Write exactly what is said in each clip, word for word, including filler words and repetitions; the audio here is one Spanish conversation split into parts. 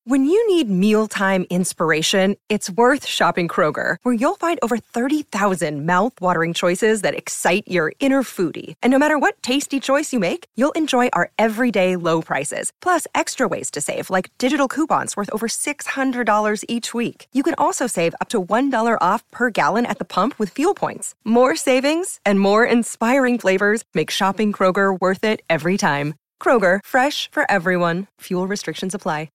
When you need mealtime inspiration, it's worth shopping Kroger, where you'll find over thirty thousand mouth-watering choices that excite your inner foodie. And no matter what tasty choice you make, you'll enjoy our everyday low prices, plus extra ways to save, like digital coupons worth over six hundred dollars each week. You can also save up to one dollar off per gallon at the pump with fuel points. More savings and more inspiring flavors make shopping Kroger worth it every time. Kroger, fresh for everyone. Fuel restrictions apply.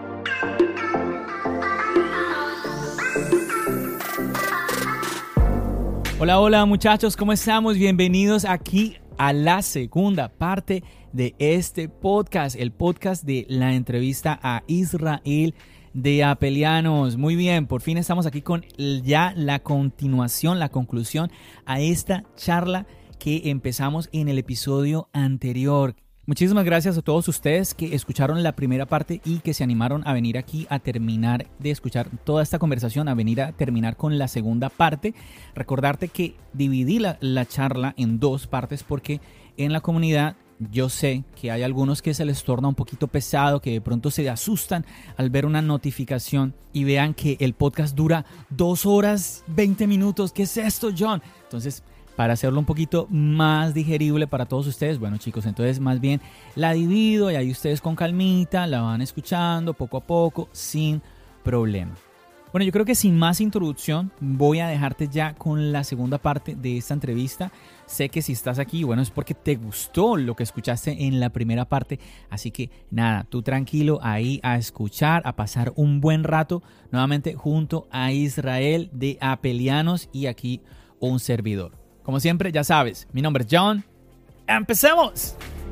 Hola, hola muchachos, ¿cómo estamos? Bienvenidos aquí a la segunda parte de este podcast, el podcast de la entrevista a Israel de Apelianos. Muy bien, por fin estamos aquí con ya la continuación, la conclusión a esta charla que empezamos en el episodio anterior. Muchísimas gracias a todos ustedes que escucharon la primera parte y que se animaron a venir aquí a terminar de escuchar toda esta conversación, a venir a terminar con la segunda parte. Recordarte que dividí la, la charla en dos partes porque en la comunidad yo sé que hay algunos que se les torna un poquito pesado, que de pronto se asustan al ver una notificación y vean que el podcast dura dos horas, veinte minutos. ¿Qué es esto, John? Entonces, para hacerlo un poquito más digerible para todos ustedes, bueno chicos, entonces más bien la divido y ahí ustedes con calmita la van escuchando poco a poco sin problema. Bueno, yo creo que sin más introducción voy a dejarte ya con la segunda parte de esta entrevista. Sé que si estás aquí, bueno, es porque te gustó lo que escuchaste en la primera parte, así que nada, tú tranquilo ahí a escuchar, a pasar un buen rato nuevamente junto a Israel de Apelianos y aquí un servidor. Como siempre, ya sabes, mi nombre es John. ¡Empecemos!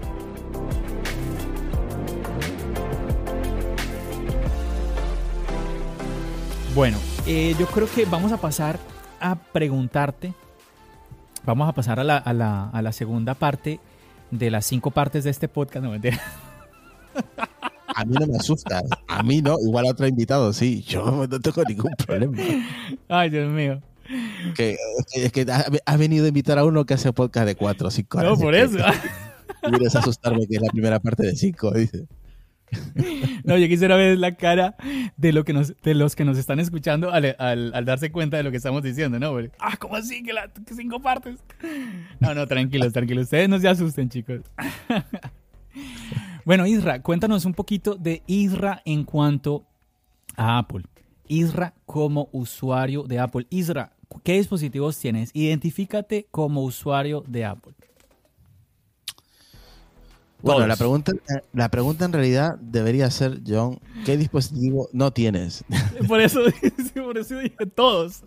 Bueno, eh, yo creo que vamos a pasar a preguntarte. Vamos a pasar a la, a la, a la segunda parte de las cinco partes de este podcast. No, mentira. A mí no me asusta. A mí no. Igual a otro invitado, sí. Yo no tengo ningún problema. Ay, Dios mío. Que, es que has venido a invitar a uno que hace podcast de cuatro o cinco horas. No, por eso. Quieres asustarme que es la primera parte de cinco, dice. No, yo quisiera ver la cara de, lo que nos, de los que nos están escuchando al, al, al darse cuenta de lo que estamos diciendo, ¿no? Porque, ah, ¿cómo así? Que, la, que cinco partes. No, no, tranquilos, tranquilos. Ustedes no se asusten, chicos. Bueno, Isra, cuéntanos un poquito de Isra en cuanto a Apple. Isra como usuario de Apple. Isra, ¿qué dispositivos tienes? Identifícate como usuario de Apple. Bueno, Todos. la pregunta, la pregunta en realidad debería ser, John, ¿qué dispositivo no tienes? Por eso, por eso dije todos.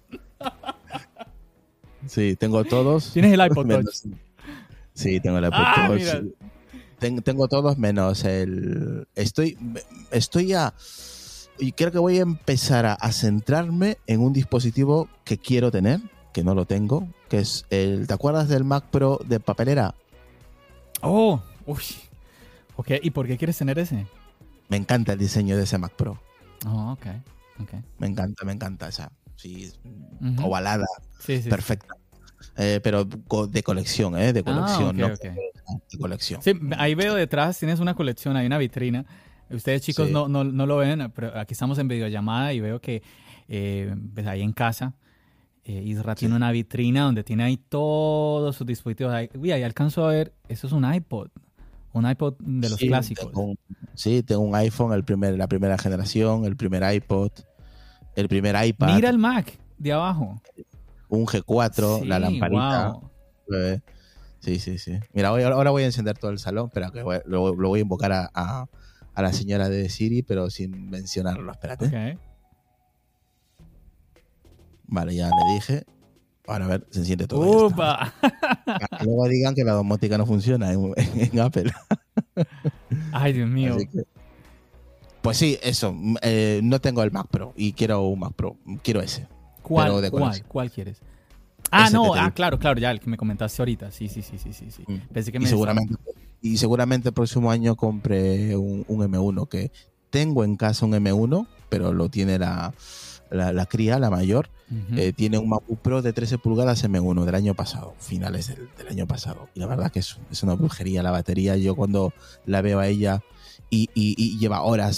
Sí, tengo todos. ¿Tienes el iPod menos, Touch? Sí, tengo el iPod Ah, Touch. mira. Ten, tengo todos menos el... Estoy, estoy a... Y creo que voy a empezar a, a centrarme en un dispositivo que quiero tener, que no lo tengo, que es el... ¿Te acuerdas del Mac Pro de papelera? Oh, uy. Ok, ¿y por qué quieres tener ese? Me encanta el diseño de ese Mac Pro. Oh, ok, ok. Me encanta, me encanta esa. Sí, Uh-huh. ovalada, Sí, sí, perfecta. Eh, pero de colección, ¿eh? De colección, Ah, ok, no ok. de colección. Sí, ahí veo detrás, tienes una colección, hay una vitrina. Ustedes chicos Sí. no, no, no lo ven, pero aquí estamos en videollamada y veo que eh, pues ahí en casa eh, Isra Sí. tiene una vitrina donde tiene ahí todos sus dispositivos. Ahí, uy, ahí alcanzo a ver, eso es un iPod, un iPod de los Sí, clásicos. Tengo un, sí, tengo un iPhone, el primer, la primera generación, el primer iPod, el primer iPad. Mira el Mac de abajo. Un G cuatro, Sí, la lamparita. wow. Eh, Sí, sí, sí. Mira, hoy, ahora voy a encender todo el salón, pero que voy- lo, lo voy a invocar a, a, a la señora de Siri, pero sin mencionarlo. Espérate. Ok. Vale, ya le dije. Ahora a ver, se enciende todo. ya está. ¡Upa! Que luego digan que la domótica no funciona en, en Apple. Ay, Dios mío. Así que- pues sí, eso. eh, no tengo el Mac Pro y quiero un Mac Pro. Quiero ese. ¿Cuál, pero de cuál, colección. cuál quieres? Ah, Ese no, que te ah, digo. claro, claro, ya, el que me comentaste ahorita. Sí, sí, sí, sí, sí. sí. Mm. Pensé que Y me seguramente, y seguramente el próximo año compré un, un M uno, que tengo en casa un M uno, pero lo tiene la, la, la cría, la mayor. Ujú. Eh, tiene un MacBook Pro de trece pulgadas M uno del año pasado, finales del, del año pasado. Y la verdad que es, es una brujería la batería. Yo cuando la veo a ella y, y, y lleva horas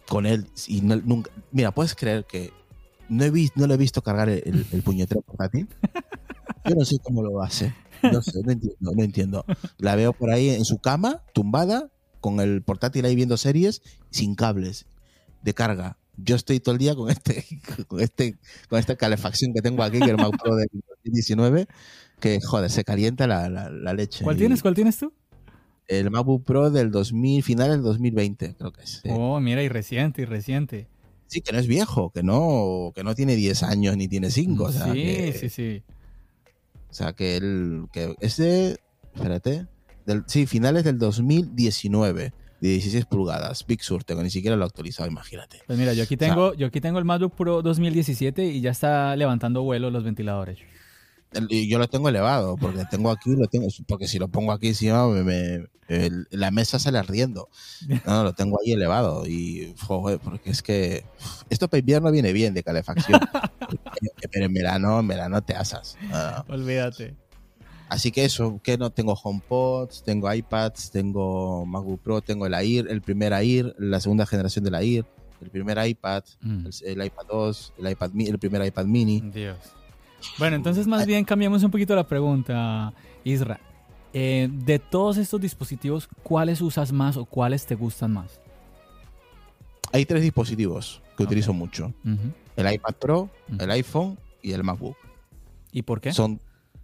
con él. Y no, nunca, mira, puedes creer que no, he visto, no lo he visto cargar el, el, el puñetero portátil. Yo no sé cómo lo hace. No sé, no entiendo, no entiendo. La veo por ahí en su cama, tumbada, con el portátil ahí viendo series, sin cables de carga. Yo estoy todo el día con este, con este, con esta calefacción que tengo aquí, que es el Mac Pro del dos mil diecinueve, que joder, se calienta la, la, la leche. ¿Cuál tienes? ¿Cuál tienes tú? El MacBook Pro del dos mil, final del dos mil veinte, creo que es. Sí. Oh, mira, y reciente, y reciente. Sí, que no es viejo, que no, que no tiene diez años ni tiene cinco. O sea, sí, que, sí, sí. O sea, que el que ese, espérate, del, sí, finales del dos mil diecinueve, de dieciséis pulgadas, Big Sur, tengo, ni siquiera lo he actualizado, imagínate. Pues mira, yo aquí tengo, o sea, yo aquí tengo el MacBook Pro dos mil diecisiete y ya está levantando vuelo los ventiladores. Y yo lo tengo elevado, porque tengo aquí, lo tengo, porque si lo pongo aquí encima, me, me, el, la mesa sale ardiendo. No, lo tengo ahí elevado. Y, joder, porque es que esto para invierno viene bien de calefacción. Pero en verano, en verano te asas. Uh, Olvídate. Así que eso, que no tengo HomePods, tengo iPads, tengo MacBook Pro, tengo el Air, el primer Air, la segunda generación del Air, el primer iPad, mm. el, el iPad dos, el iPad, el primer iPad mini. Dios. Bueno, entonces más bien cambiamos un poquito la pregunta, Isra. Eh, de todos estos dispositivos, ¿cuáles usas más o cuáles te gustan más? Hay tres dispositivos que okay. utilizo mucho. Uh-huh. El iPad Pro, uh-huh. el iPhone y el MacBook. ¿Y por qué? Son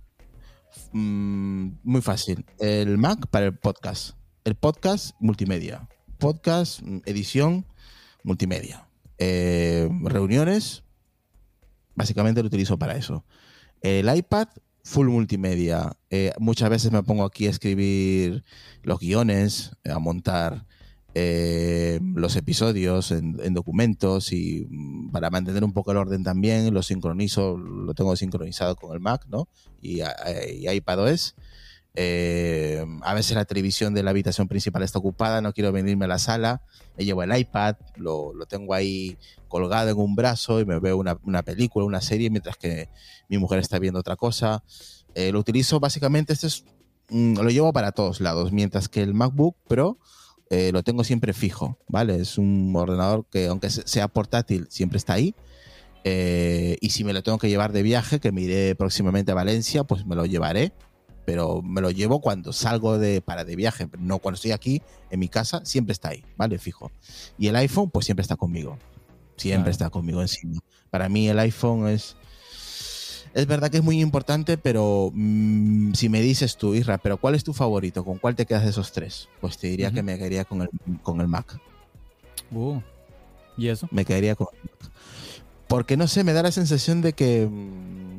mmm, muy fácil. El Mac para el podcast. El podcast multimedia. Podcast, edición, multimedia. Eh, reuniones. Básicamente lo utilizo para eso. El iPad, full multimedia. Eh, muchas veces me pongo aquí a escribir los guiones, a montar eh, los episodios en, en documentos y para mantener un poco el orden también, lo sincronizo, lo tengo sincronizado con el Mac, ¿no? Y, y iPadOS. Eh, a veces la televisión de la habitación principal está ocupada, no quiero venirme a la sala, me llevo el iPad, lo, lo tengo ahí colgado en un brazo y me veo una, una película, una serie mientras que mi mujer está viendo otra cosa. Eh, lo utilizo básicamente, este es, mm, lo llevo para todos lados, mientras que el MacBook Pro eh, lo tengo siempre fijo, ¿vale? Es un ordenador que aunque sea portátil siempre está ahí. Eh, y si me lo tengo que llevar de viaje, que me iré próximamente a Valencia, pues me lo llevaré. Pero me lo llevo cuando salgo de, para de viaje, no cuando estoy aquí en mi casa, siempre está ahí, ¿vale? Fijo. Y el iPhone, pues siempre está conmigo. Siempre claro. está conmigo encima. Para mí el iPhone es... Es verdad que es muy importante, pero mmm, si me dices tú, Isra, ¿pero cuál es tu favorito? ¿Con cuál te quedas de esos tres? Pues te diría uh-huh. que me quedaría con el, con el Mac. Uh, ¿Y eso? Me quedaría con el Mac. Porque, no sé, me da la sensación de que... Mmm,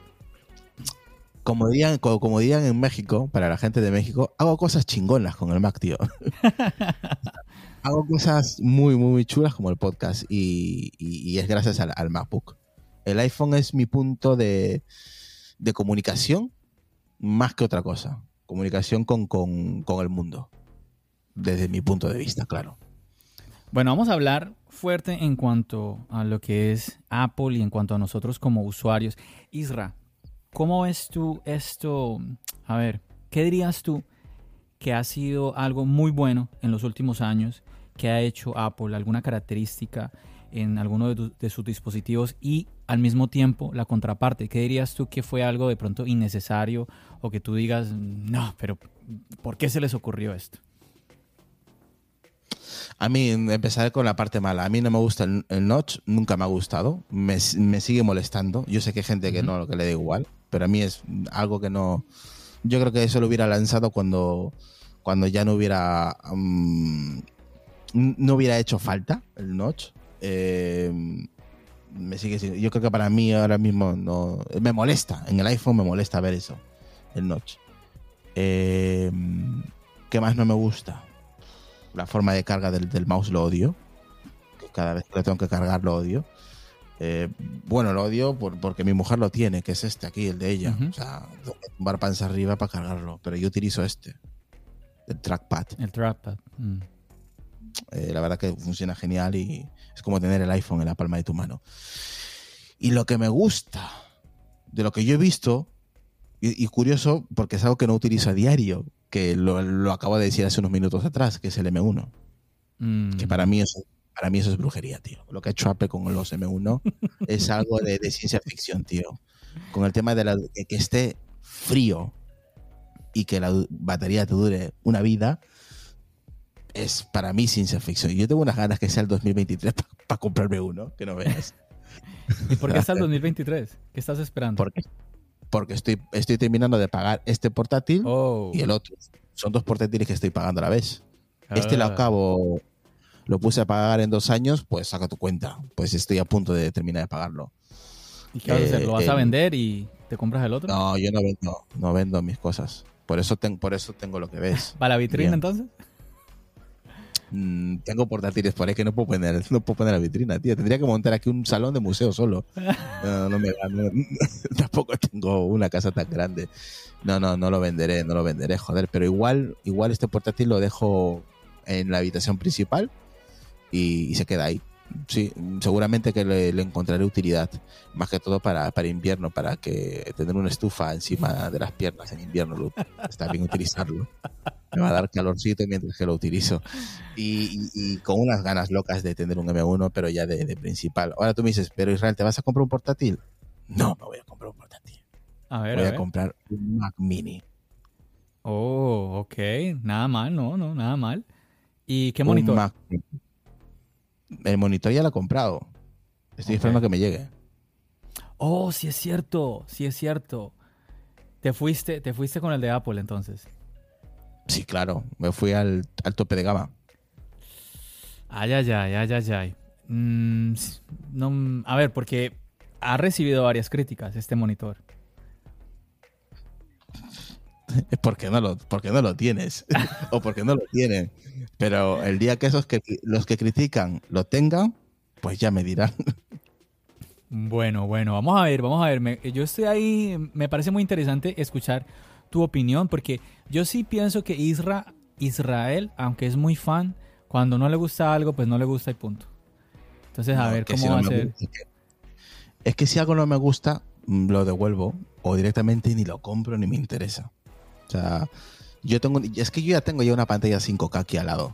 Como dirían, como, como dirían en México, para la gente de México, hago cosas chingonas con el Mac, tío. Hago cosas muy, muy, muy chulas como el podcast y, y, y es gracias al, al MacBook. El iPhone es mi punto de, de comunicación más que otra cosa. Comunicación con, con, con el mundo. Desde mi punto de vista, claro. Bueno, vamos a hablar fuerte en cuanto a lo que es Apple y en cuanto a nosotros como usuarios. Isra, ¿cómo ves tú esto? A ver, ¿qué dirías tú que ha sido algo muy bueno en los últimos años que ha hecho Apple? ¿Alguna característica en alguno de, tu, de sus dispositivos? Y al mismo tiempo, la contraparte. ¿Qué dirías tú que fue algo de pronto innecesario o que tú digas, no, pero ¿por qué se les ocurrió esto? A mí, empezaré con la parte mala. A mí no me gusta el, el notch, nunca me ha gustado. Me, me sigue molestando. Yo sé que hay gente que no, que le da igual, pero a mí es algo que no... Yo creo que eso lo hubiera lanzado cuando, cuando ya no hubiera... Um, no hubiera hecho falta el notch. Eh, me sigue siendo, yo creo que para mí ahora mismo no... Me molesta. En el iPhone me molesta ver eso, el notch. Eh, ¿Qué más no me gusta? La forma de carga del, del mouse lo odio. Cada vez que lo tengo que cargar lo odio. Eh, bueno, lo odio por, porque mi mujer lo tiene, que es este aquí, el de ella. Uh-huh. O sea, tengo que tumbar panza arriba para cargarlo. Pero yo utilizo este, el trackpad. El trackpad. Mm. Eh, la verdad que funciona genial y es como tener el iPhone en la palma de tu mano. Y lo que me gusta, de lo que yo he visto, y, y curioso, porque es algo que no utilizo a diario, que lo, lo acabo de decir hace unos minutos atrás, que es el eme uno. Mm. Que para mí es, para mí eso es brujería, tío. Lo que ha hecho Apple con los eme uno es algo de, de ciencia ficción, tío. Con el tema de, la, de que esté frío y que la batería te dure una vida, es para mí ciencia ficción. Yo tengo unas ganas que sea el dos mil veintitrés para pa comprarme uno, que no veas. ¿Y por qué está el dos mil veintitrés? ¿Qué estás esperando? Porque, porque estoy, estoy terminando de pagar este portátil oh. y el otro. Son dos portátiles que estoy pagando a la vez. Ah. Este lo acabo, lo puse a pagar en dos años, pues saca tu cuenta. Pues estoy a punto de terminar de pagarlo. ¿Y qué vas a hacer? ¿Lo vas eh, a vender y te compras el otro? No, yo no vendo, no vendo mis cosas. Por eso, ten, por eso tengo lo que ves. ¿Va la vitrina Bien. entonces? Mm, tengo portátiles por ahí que no puedo poner, no puedo poner la vitrina, tío. Tendría que montar aquí un salón de museo solo. No, no me no, tampoco tengo una casa tan grande. No, no, no lo venderé, no lo venderé, joder. Pero igual, igual este portátil lo dejo en la habitación principal y, y se queda ahí. Sí, seguramente que le, le encontraré utilidad, más que todo para, para invierno, para que tener una estufa encima de las piernas en invierno lo, está bien utilizarlo. Me va a dar calorcito mientras que lo utilizo. Y, y, y con unas ganas locas de tener un eme uno, pero ya de, de principal. Ahora tú me dices, pero Israel, ¿te vas a comprar un portátil? No, me voy a comprar un portátil. A ver, voy a, a ver. comprar un Mac Mini. Oh, ok. Nada mal, no, no, nada mal. ¿Y qué monitor? Un Mac Mini. El monitor ya lo he comprado. Estoy okay. esperando a que me llegue. Oh, sí es cierto, sí es cierto. Te fuiste, te fuiste con el de Apple entonces. Sí, claro. Me fui al, al tope de gama. Ay, ay, ay, ay, ay, ay. Mm, no, a ver, porque ha recibido varias críticas este monitor. ¿Por qué no lo, por qué no lo tienes? O porque no lo tienen. Pero el día que esos que los que critican lo tengan, pues ya me dirán. Bueno, bueno, vamos a ver, vamos a ver. Me, yo estoy ahí, me parece muy interesante escuchar tu opinión, porque yo sí pienso que Isra, Israel, aunque es muy fan, cuando no le gusta algo, pues no le gusta y punto. Entonces, a no, ver cómo si no va a ser. Gusta, es, que, es que si algo no me gusta, lo devuelvo o directamente ni lo compro ni me interesa. O sea, yo tengo, es que yo ya tengo ya una pantalla cinco K aquí al lado.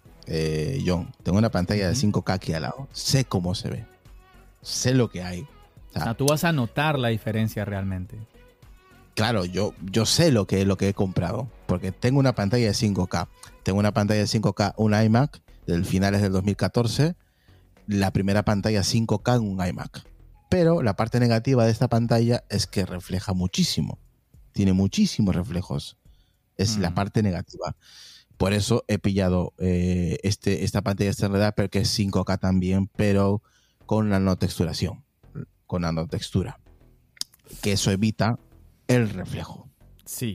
Eh, John, tengo una pantalla de cinco K aquí al lado. Sé cómo se ve. Sé lo que hay. O sea, o sea, tú vas a notar la diferencia realmente. Claro, yo, yo sé lo que, lo que he comprado. Porque tengo una pantalla de cinco K. Tengo una pantalla de cinco K, un iMac del finales del dos mil catorce. La primera pantalla cinco K en un iMac. Pero la parte negativa de esta pantalla es que refleja muchísimo. Tiene muchísimos reflejos. Es mm. la parte negativa. Por eso he pillado eh, este, esta pantalla externa, porque es cinco K también, pero con nanotexturación. Con nanotextura. Que eso evita el reflejo. Sí.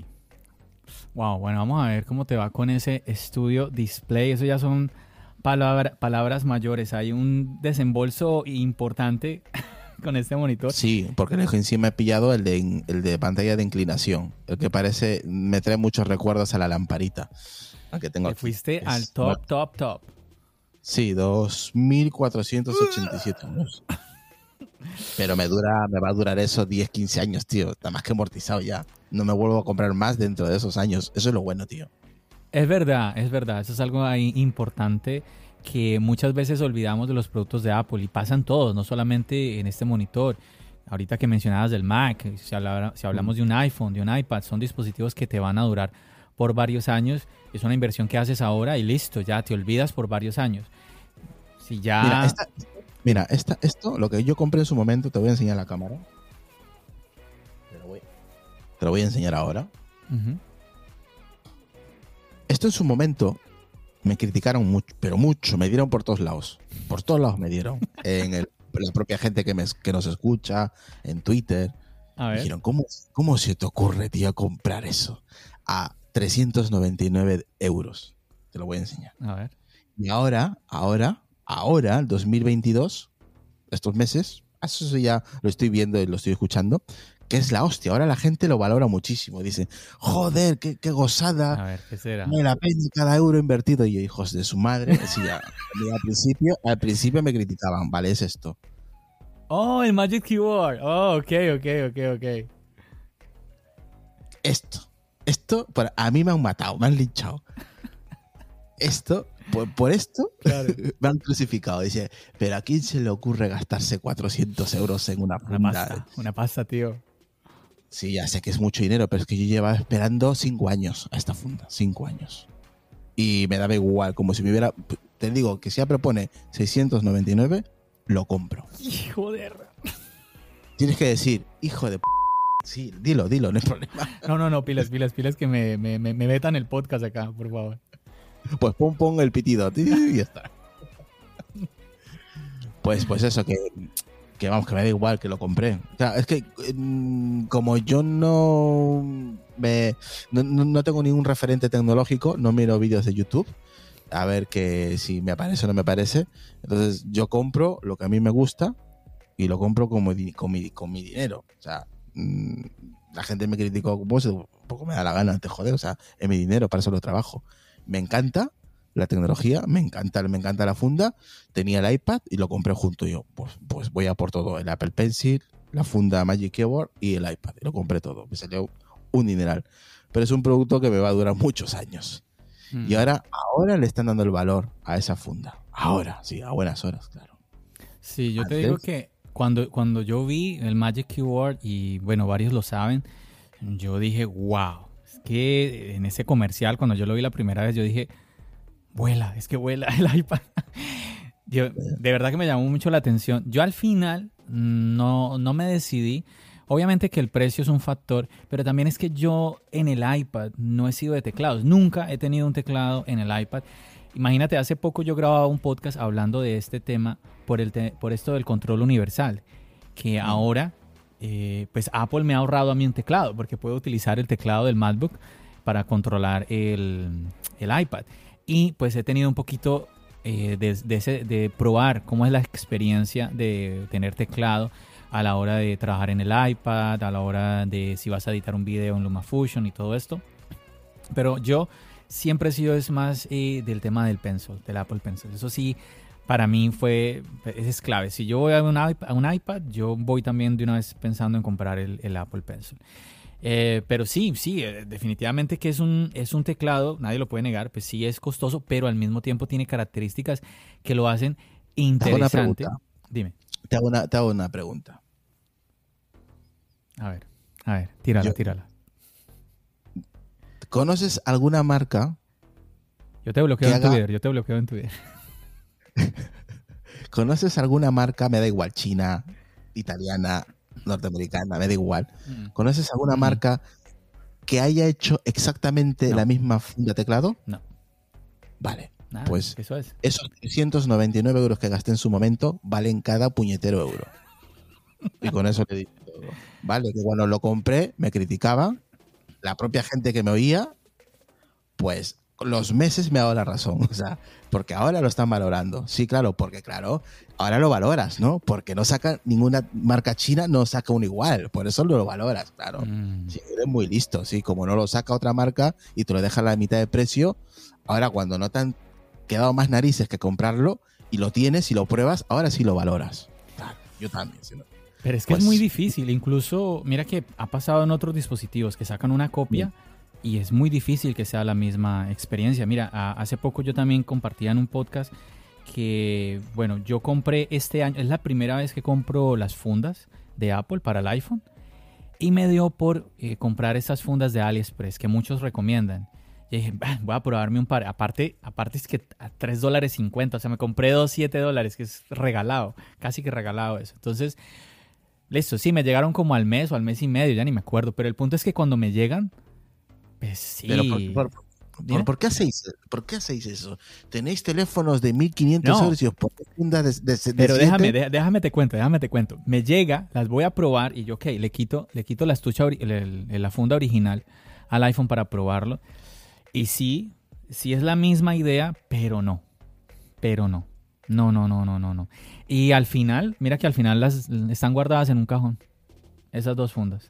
Wow, bueno, vamos a ver cómo te va con ese estudio display. Eso ya son palabra, palabras mayores. Hay un desembolso importante con este monitor. Sí, porque encima he pillado el de, el de pantalla de inclinación. El que parece, me trae muchos recuerdos a la lamparita. Que tengo Te aquí. fuiste es, al top, no. top, top. Sí, dos mil cuatrocientos ochenta y siete años. Pero me dura, me va a durar eso diez, quince años, tío. Está más que amortizado ya. No me vuelvo a comprar más dentro de esos años. Eso es lo bueno, tío. Es verdad, es verdad. Eso es algo ahí importante que muchas veces olvidamos de los productos de Apple y pasan todos, no solamente en este monitor. Ahorita que mencionabas del Mac, si, habla, si hablamos de un iPhone, de un iPad, son dispositivos que te van a durar por varios años. Es una inversión que haces ahora y listo, ya te olvidas por varios años. Si ya... Mira, esta, mira esta, esto, lo que yo compré en su momento, te voy a enseñar la cámara. Te lo voy, te lo voy a enseñar ahora. Uh-huh. Esto en su momento me criticaron mucho, pero mucho, me dieron por todos lados. Por todos lados me dieron. En el, la propia gente que, me, que nos escucha, en Twitter. A ver. Dijeron, ¿cómo, ¿cómo se te ocurre, tío, comprar eso? A trescientos noventa y nueve euros. Te lo voy a enseñar. A ver. Y ahora, ahora, ahora, el dos mil veintidós, estos meses, eso ya lo estoy viendo y lo estoy escuchando, que es la hostia. Ahora la gente lo valora muchísimo. Dice, joder, qué, qué gozada. A ver, ¿qué será? Me la pena cada euro invertido. Y yo, hijos de su madre. Así ya, al, principio, al principio me criticaban. Vale, es esto. Oh, el Magic Keyboard. Oh, ok, ok, ok, ok. Esto. Esto, a mí me han matado, me han linchado. Esto por, por esto Claro. me han crucificado. Dice, pero ¿a quién se le ocurre gastarse cuatrocientos euros en una funda? Una pasta, una pasta, tío. Sí, ya sé que es mucho dinero, pero es que yo llevaba esperando cinco años a esta funda, cinco años. Y me daba igual, como si me hubiera... Te digo que si ya propone seiscientos noventa y nueve, lo compro. Hijo de... Tienes que decir, hijo de... P Sí, dilo, dilo, no hay problema. No, no, no, pilas, pilas, pilas que me, me, me, me metan el podcast acá, por favor. Pues pon, pon el pitido, tío, y ya está. Pues, pues eso, que, que vamos, que me da igual que lo compré. O sea, es que mmm, como yo no, me, no, no tengo ningún referente tecnológico, no miro vídeos de YouTube a ver que si me aparece o no me parece. Entonces yo compro lo que a mí me gusta y lo compro como di, con, mi, con mi dinero. O sea, mmm, la gente me criticó, pues un poco me da la gana, te joder, o sea, es mi dinero, para eso lo trabajo. Me encanta la tecnología, me encanta, me encanta la funda. Tenía el iPad y lo compré junto yo. Pues, pues voy a por todo, el Apple Pencil, la funda Magic Keyboard y el iPad. Y lo compré todo. Me salió un dineral. Pero es un producto que me va a durar muchos años. Mm. Y ahora, ahora le están dando el valor a esa funda. Ahora, sí, a buenas horas, claro. Sí, yo Antes, te digo que cuando, cuando yo vi el Magic Keyboard, y bueno, varios lo saben, yo dije, wow. Es que en ese comercial, cuando yo lo vi la primera vez, yo dije, vuela, es que vuela el iPad. Yo, de verdad que me llamó mucho la atención. Yo al final no, no me decidí. Obviamente que el precio es un factor, pero también es que yo en el iPad no he sido de teclados. Nunca he tenido un teclado en el iPad. Imagínate, hace poco yo grababa un podcast hablando de este tema por, el te- por esto del control universal, que ahora eh, pues Apple me ha ahorrado a mí un teclado, porque puedo utilizar el teclado del MacBook para controlar el, el iPad. Y pues he tenido un poquito eh, de, de, ese, de probar cómo es la experiencia de tener teclado a la hora de trabajar en el iPad, a la hora de si vas a editar un video en LumaFusion y todo esto. Pero yo siempre he sido es más eh, del tema del Pencil, del Apple Pencil. Eso sí, para mí fue, es clave. Si yo voy a un iPad, a un iPad yo voy también de una vez pensando en comprar el, el Apple Pencil. Eh, pero sí, sí, eh, definitivamente que es un, es un teclado, nadie lo puede negar, pues sí es costoso, pero al mismo tiempo tiene características que lo hacen interesante. Te hago una pregunta. Dime. Te hago una, te hago una pregunta. A ver, a ver, tírala, Yo, tírala. ¿Conoces alguna marca? Yo te bloqueo en haga... Twitter, yo te bloqueo en Twitter. ¿Conoces alguna marca, me da igual, china, italiana, norteamericana, me da igual? Mm. ¿Conoces alguna mm. marca que haya hecho exactamente no. la misma funda teclado? No. Vale, Nada, pues eso es. esos trescientos noventa y nueve euros que gasté en su momento valen cada puñetero euro. Y con eso le digo todo. Vale, que cuando lo compré me criticaban, la propia gente que me oía, pues los meses me ha dado la razón, o sea, porque ahora lo están valorando. Sí, claro, porque claro, ahora lo valoras, ¿no? Porque no saca ninguna marca china, no saca uno igual, por eso lo valoras, claro. Mm. Sí, eres muy listo, sí, como no lo saca otra marca y te lo deja a la mitad de precio, ahora cuando no te han quedado más narices que comprarlo y lo tienes y lo pruebas, ahora sí lo valoras. Claro, yo también, ¿sí? Pero es que pues, es muy difícil, incluso, mira que ha pasado en otros dispositivos que sacan una copia sí. y es muy difícil que sea la misma experiencia. Mira, a, hace poco yo también compartía en un podcast que, bueno, yo compré este año, es la primera vez que compro las fundas de Apple para el iPhone y me dio por eh, comprar esas fundas de AliExpress que muchos recomiendan. Y dije, voy a probarme un par. Aparte, aparte es que a tres dólares cincuenta, o sea, me compré dos, siete dólares, que es regalado, casi que regalado eso. Entonces, listo, sí, me llegaron como al mes o al mes y medio, ya ni me acuerdo. Pero el punto es que cuando me llegan, pues sí. Pero por, por, por, ¿por, qué hacéis, ¿Por qué hacéis eso? ¿Tenéis teléfonos de mil quinientos no. euros y os ponéis funda de, de, de Pero siete? déjame, de, déjame te cuento, déjame te cuento. Me llega, las voy a probar y yo, ok, le quito, le quito la estucha, el, el, la funda original al iPhone para probarlo. Y sí, sí es la misma idea, pero no. Pero no. No, no, no, no, no, no. Y al final, mira que al final las están guardadas en un cajón. Esas dos fundas.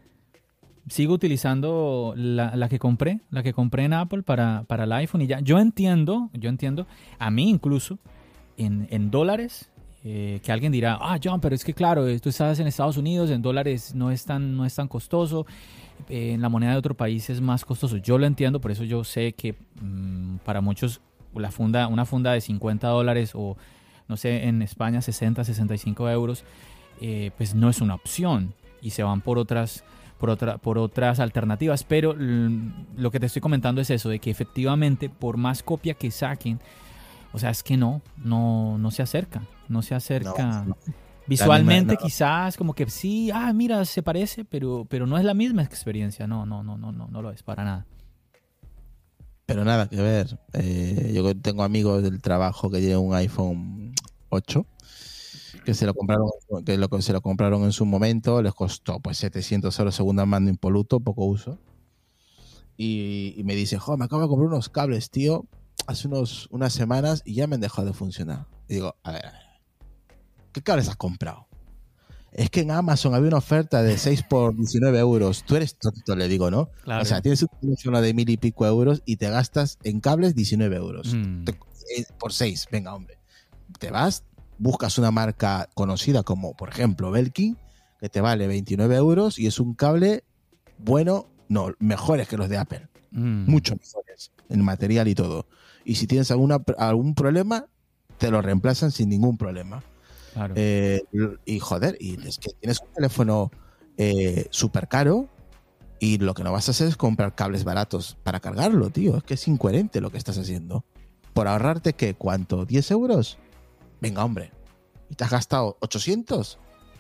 Sigo utilizando la, la que compré, la que compré en Apple para, para el iPhone y ya. Yo entiendo, yo entiendo, a mí incluso, en, en dólares, eh, que alguien dirá, ah, John, pero es que claro, tú estás en Estados Unidos, en dólares no es tan, no es tan costoso. En la moneda de otro país es más costoso. Yo lo entiendo, por eso yo sé que mmm, para muchos la funda, una funda de cincuenta dólares o, no sé, en España sesenta, sesenta y cinco euros, eh, pues no es una opción y se van por otras, por, otra, por otras alternativas. Pero l- lo que te estoy comentando es eso, de que efectivamente por más copia que saquen, o sea, es que no, no, no se acerca, no se acerca. No, no. Visualmente no. quizás como que sí, ah, mira, se parece, pero, pero no es la misma experiencia. No, no, no, no, no, no lo es para nada. Pero nada que ver. Eh, yo tengo amigos del trabajo que tienen un iPhone ocho que se lo compraron que lo, se lo compraron en su momento, les costó pues setecientos euros segunda mano impoluto, poco uso. Y, y me dice, jo, me acabo de comprar unos cables, tío, hace unos, unas semanas y ya me han dejado de funcionar. Y digo, a ver, a ver, ¿qué cables has comprado? Es que en Amazon había una oferta de seis por diecinueve euros. Tú eres tonto, le digo, ¿no? Claro. O sea, tienes un teléfono de mil y pico euros y te gastas en cables diecinueve euros. Mm. Te- eh, por seis, venga, hombre. Te vas, buscas una marca conocida como, por ejemplo, Belkin, que te vale veintinueve euros y es un cable bueno, no, mejores que los de Apple. Mm. Mucho mejores en material y todo. Y si tienes alguna, algún problema, te lo reemplazan sin ningún problema. Claro. Eh, y joder, y es que tienes un teléfono eh, súper caro y lo que no vas a hacer es comprar cables baratos para cargarlo, tío. Es que es incoherente lo que estás haciendo. Por ahorrarte, ¿qué? ¿Cuánto? ¿diez euros? Venga, hombre. ¿Y te has gastado ochocientos?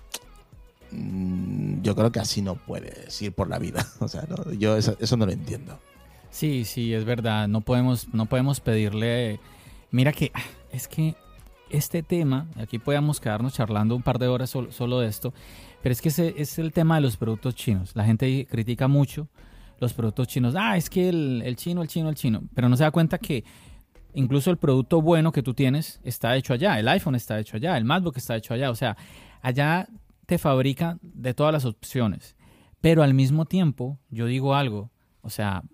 Mm, yo creo que así no puedes ir por la vida. O sea, no, yo eso, eso no lo entiendo. Sí, sí, es verdad. No podemos, no podemos pedirle. Mira que ah, es que este tema, aquí podíamos quedarnos charlando un par de horas solo, solo de esto, pero es que ese es el tema de los productos chinos. La gente critica mucho los productos chinos. Ah, es que el, el chino, el chino, el chino. Pero no se da cuenta que incluso el producto bueno que tú tienes está hecho allá. El iPhone está hecho allá, el MacBook está hecho allá. O sea, allá te fabrican de todas las opciones. Pero al mismo tiempo, yo digo algo. O sea,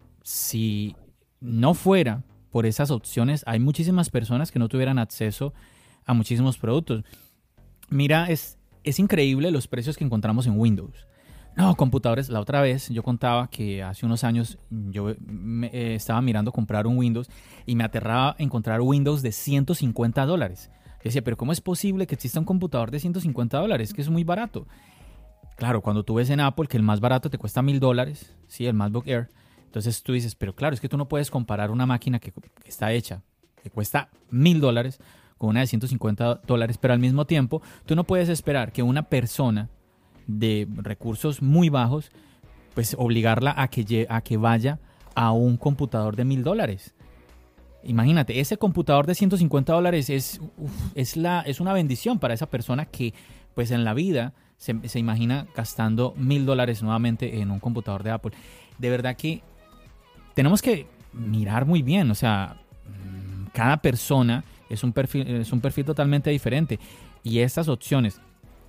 si no fuera por esas opciones, hay muchísimas personas que no tuvieran acceso a muchísimos productos. Mira, es, es increíble los precios que encontramos en Windows. No, computadores. La otra vez yo contaba que hace unos años yo me, eh, estaba mirando comprar un Windows y me aterraba encontrar Windows de ciento cincuenta dólares. Yo decía, pero ¿cómo es posible que exista un computador de ciento cincuenta dólares? Que es muy barato. Claro, cuando tú ves en Apple que el más barato te cuesta mil dólares, sí, el MacBook Air. Entonces tú dices, pero claro, es que tú no puedes comparar una máquina que, que está hecha, que cuesta mil dólares, con una de ciento cincuenta dólares, pero al mismo tiempo tú no puedes esperar que una persona de recursos muy bajos, pues obligarla a que, a que vaya a un computador de mil dólares. Imagínate, ese computador de ciento cincuenta dólares es, uf, es, la, es una bendición para esa persona que pues en la vida se, se imagina gastando mil dólares nuevamente en un computador de Apple. De verdad que tenemos que mirar muy bien, o sea, cada persona es un perfil, es un perfil totalmente diferente y estas opciones,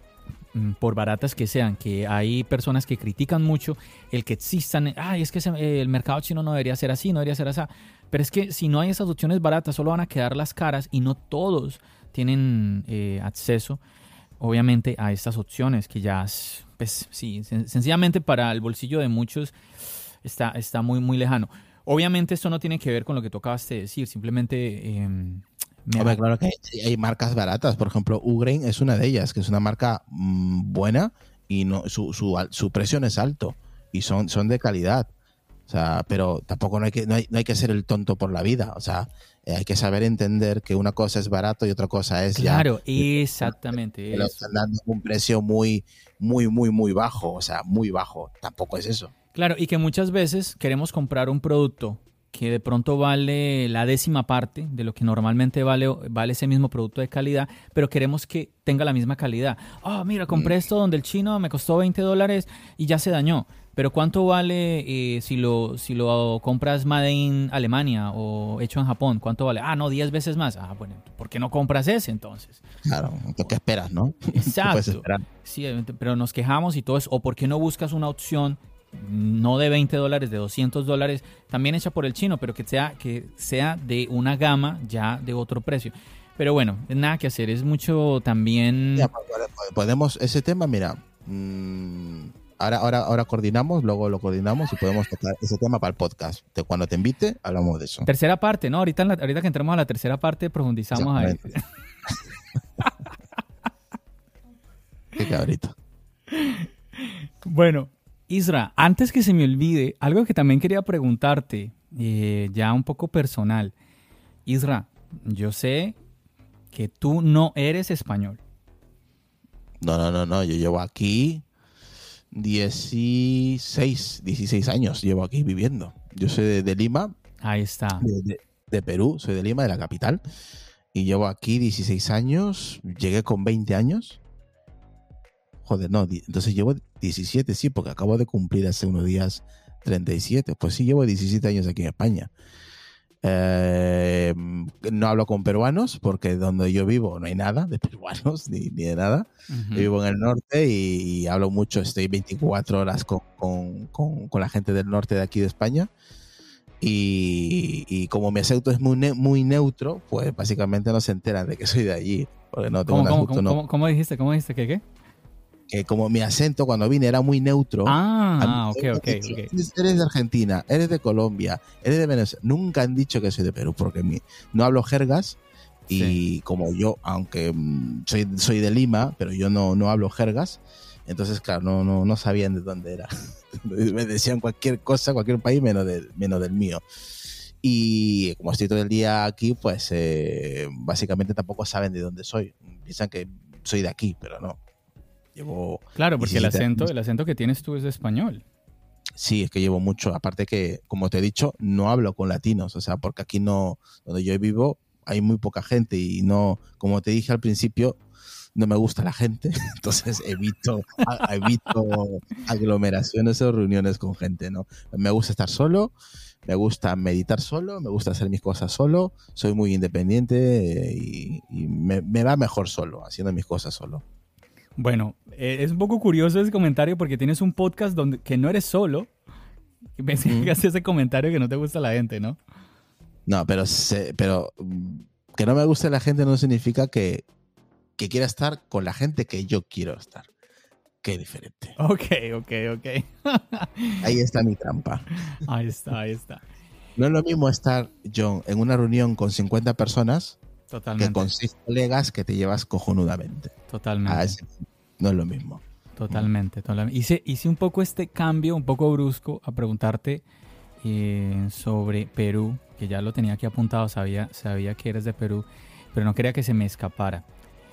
por baratas que sean, que hay personas que critican mucho el que existan, ay, es que el mercado chino no debería ser así, no debería ser así, pero es que si no hay esas opciones baratas solo van a quedar las caras y no todos tienen eh, acceso obviamente a estas opciones que ya, pues sí, sen- sencillamente para el bolsillo de muchos está, está muy, muy lejano. Obviamente esto no tiene que ver con lo que tú acabaste de decir, simplemente... Eh, me Hombre, ha- claro que hay, hay marcas baratas. Por ejemplo, Ugrain es una de ellas, que es una marca mmm, buena y no su, su, su precio no es alto y son, son de calidad. O sea, pero tampoco no hay, que, no, hay, no hay que ser el tonto por la vida. O sea, eh, hay que saber entender que una cosa es barato y otra cosa es Claro, ya... exactamente. Que lo Eso. están dando un precio muy, muy, muy, muy bajo. O sea, muy bajo. Tampoco es eso. Claro, y que muchas veces queremos comprar un producto que de pronto vale la décima parte de lo que normalmente vale, vale ese mismo producto de calidad, pero queremos que tenga la misma calidad. Ah, oh, mira, compré esto donde el chino me costó veinte dólares y ya se dañó. Pero ¿cuánto vale eh, si lo si lo compras made in Alemania o hecho en Japón? ¿Cuánto vale? Ah, no, diez veces más. Ah, bueno, ¿por qué no compras ese entonces? Claro, ¿qué esperas, no? Exacto. Sí, pero nos quejamos y todo eso. ¿O por qué no buscas una opción no de veinte dólares, de doscientos dólares, también hecha por el chino, pero que sea, que sea de una gama ya de otro precio? Pero bueno, nada que hacer, es mucho también... Ya, podemos, ese tema, mira, mmm, Ahora, ahora, ahora coordinamos, luego lo coordinamos y podemos tocar ese tema para el podcast. Te- cuando te invite, hablamos de eso. Tercera parte, ¿no? Ahorita, en la- ahorita que entremos a la tercera parte, profundizamos ahí. Exactamente. Qué cabrito. Bueno, Isra, antes que se me olvide, algo que también quería preguntarte, eh, ya un poco personal. Isra, yo sé que tú no eres español. No, no, no, no. Yo llevo aquí dieciséis, dieciséis años. Llevo aquí viviendo. Yo soy de, de Lima, Ahí está. de, de- de Perú. Soy de Lima, de la capital. Y llevo aquí dieciséis años. Llegué con veinte años. Joder, no. di- Entonces llevo diecisiete, sí, porque acabo de cumplir hace unos días treinta y siete. Pues sí, llevo diecisiete años aquí en España. Eh, no hablo con peruanos porque donde yo vivo no hay nada de peruanos ni, ni de nada. Ujú. Yo vivo en el norte y, y hablo mucho, estoy veinticuatro horas con, con- con- con la gente del norte de aquí de España. Y, y como mi acento es muy, ne- muy neutro, pues básicamente no se enteran de que soy de allí. Porque no tengo ¿Cómo, un cómo, acento, cómo, no. cómo- cómo dijiste? ¿Cómo dijiste? ¿Qué qué? Que como mi acento cuando vine era muy neutro. A mí Ah, ok, nunca ok, han dicho, ok. Eres eres de Argentina, eres de Colombia, eres de Venezuela. Nunca han dicho que soy de Perú porque mi- no hablo jergas y Sí. como yo, aunque mm, soy, soy de Lima, pero yo no, no hablo jergas, entonces claro, no, no, no sabían de dónde era. Me decían cualquier cosa, cualquier país menos del, menos del mío. Y como estoy todo el día aquí, pues eh, básicamente tampoco saben de dónde soy. Piensan que soy de aquí, pero no. Llevo Claro, porque el diecisiete acento, años. el acento que tienes tú es de español. Sí, es que llevo mucho. Aparte que, como te he dicho, no hablo con latinos. O sea, porque aquí no, donde yo vivo, hay muy poca gente y no, como te dije al principio, no me gusta la gente. Entonces evito, a- evito aglomeraciones o reuniones con gente, ¿no? Me gusta estar solo, me gusta meditar solo, me gusta hacer mis cosas solo, soy muy independiente eh, y, y me, me va mejor solo, haciendo mis cosas solo. Bueno, eh, es un poco curioso ese comentario porque tienes un podcast donde que no eres solo. Y pensé Mm. que haces ese comentario que no te gusta la gente, ¿no? No, pero, se- pero mm, que no me guste la gente no significa que, que quiera estar con la gente que yo quiero estar. Qué diferente. Ok, ok, ok. Ahí está mi trampa. Ahí está, ahí está. No es lo mismo estar, John, en una reunión con cincuenta personas que Totalmente, con seis colegas que te llevas cojonudamente. totalmente. A ese- no es lo mismo. Totalmente, totalmente. Hice, hice un poco este cambio, un poco brusco, a preguntarte eh, sobre Perú, que ya lo tenía aquí apuntado, sabía, sabía que eres de Perú, pero no quería que se me escapara.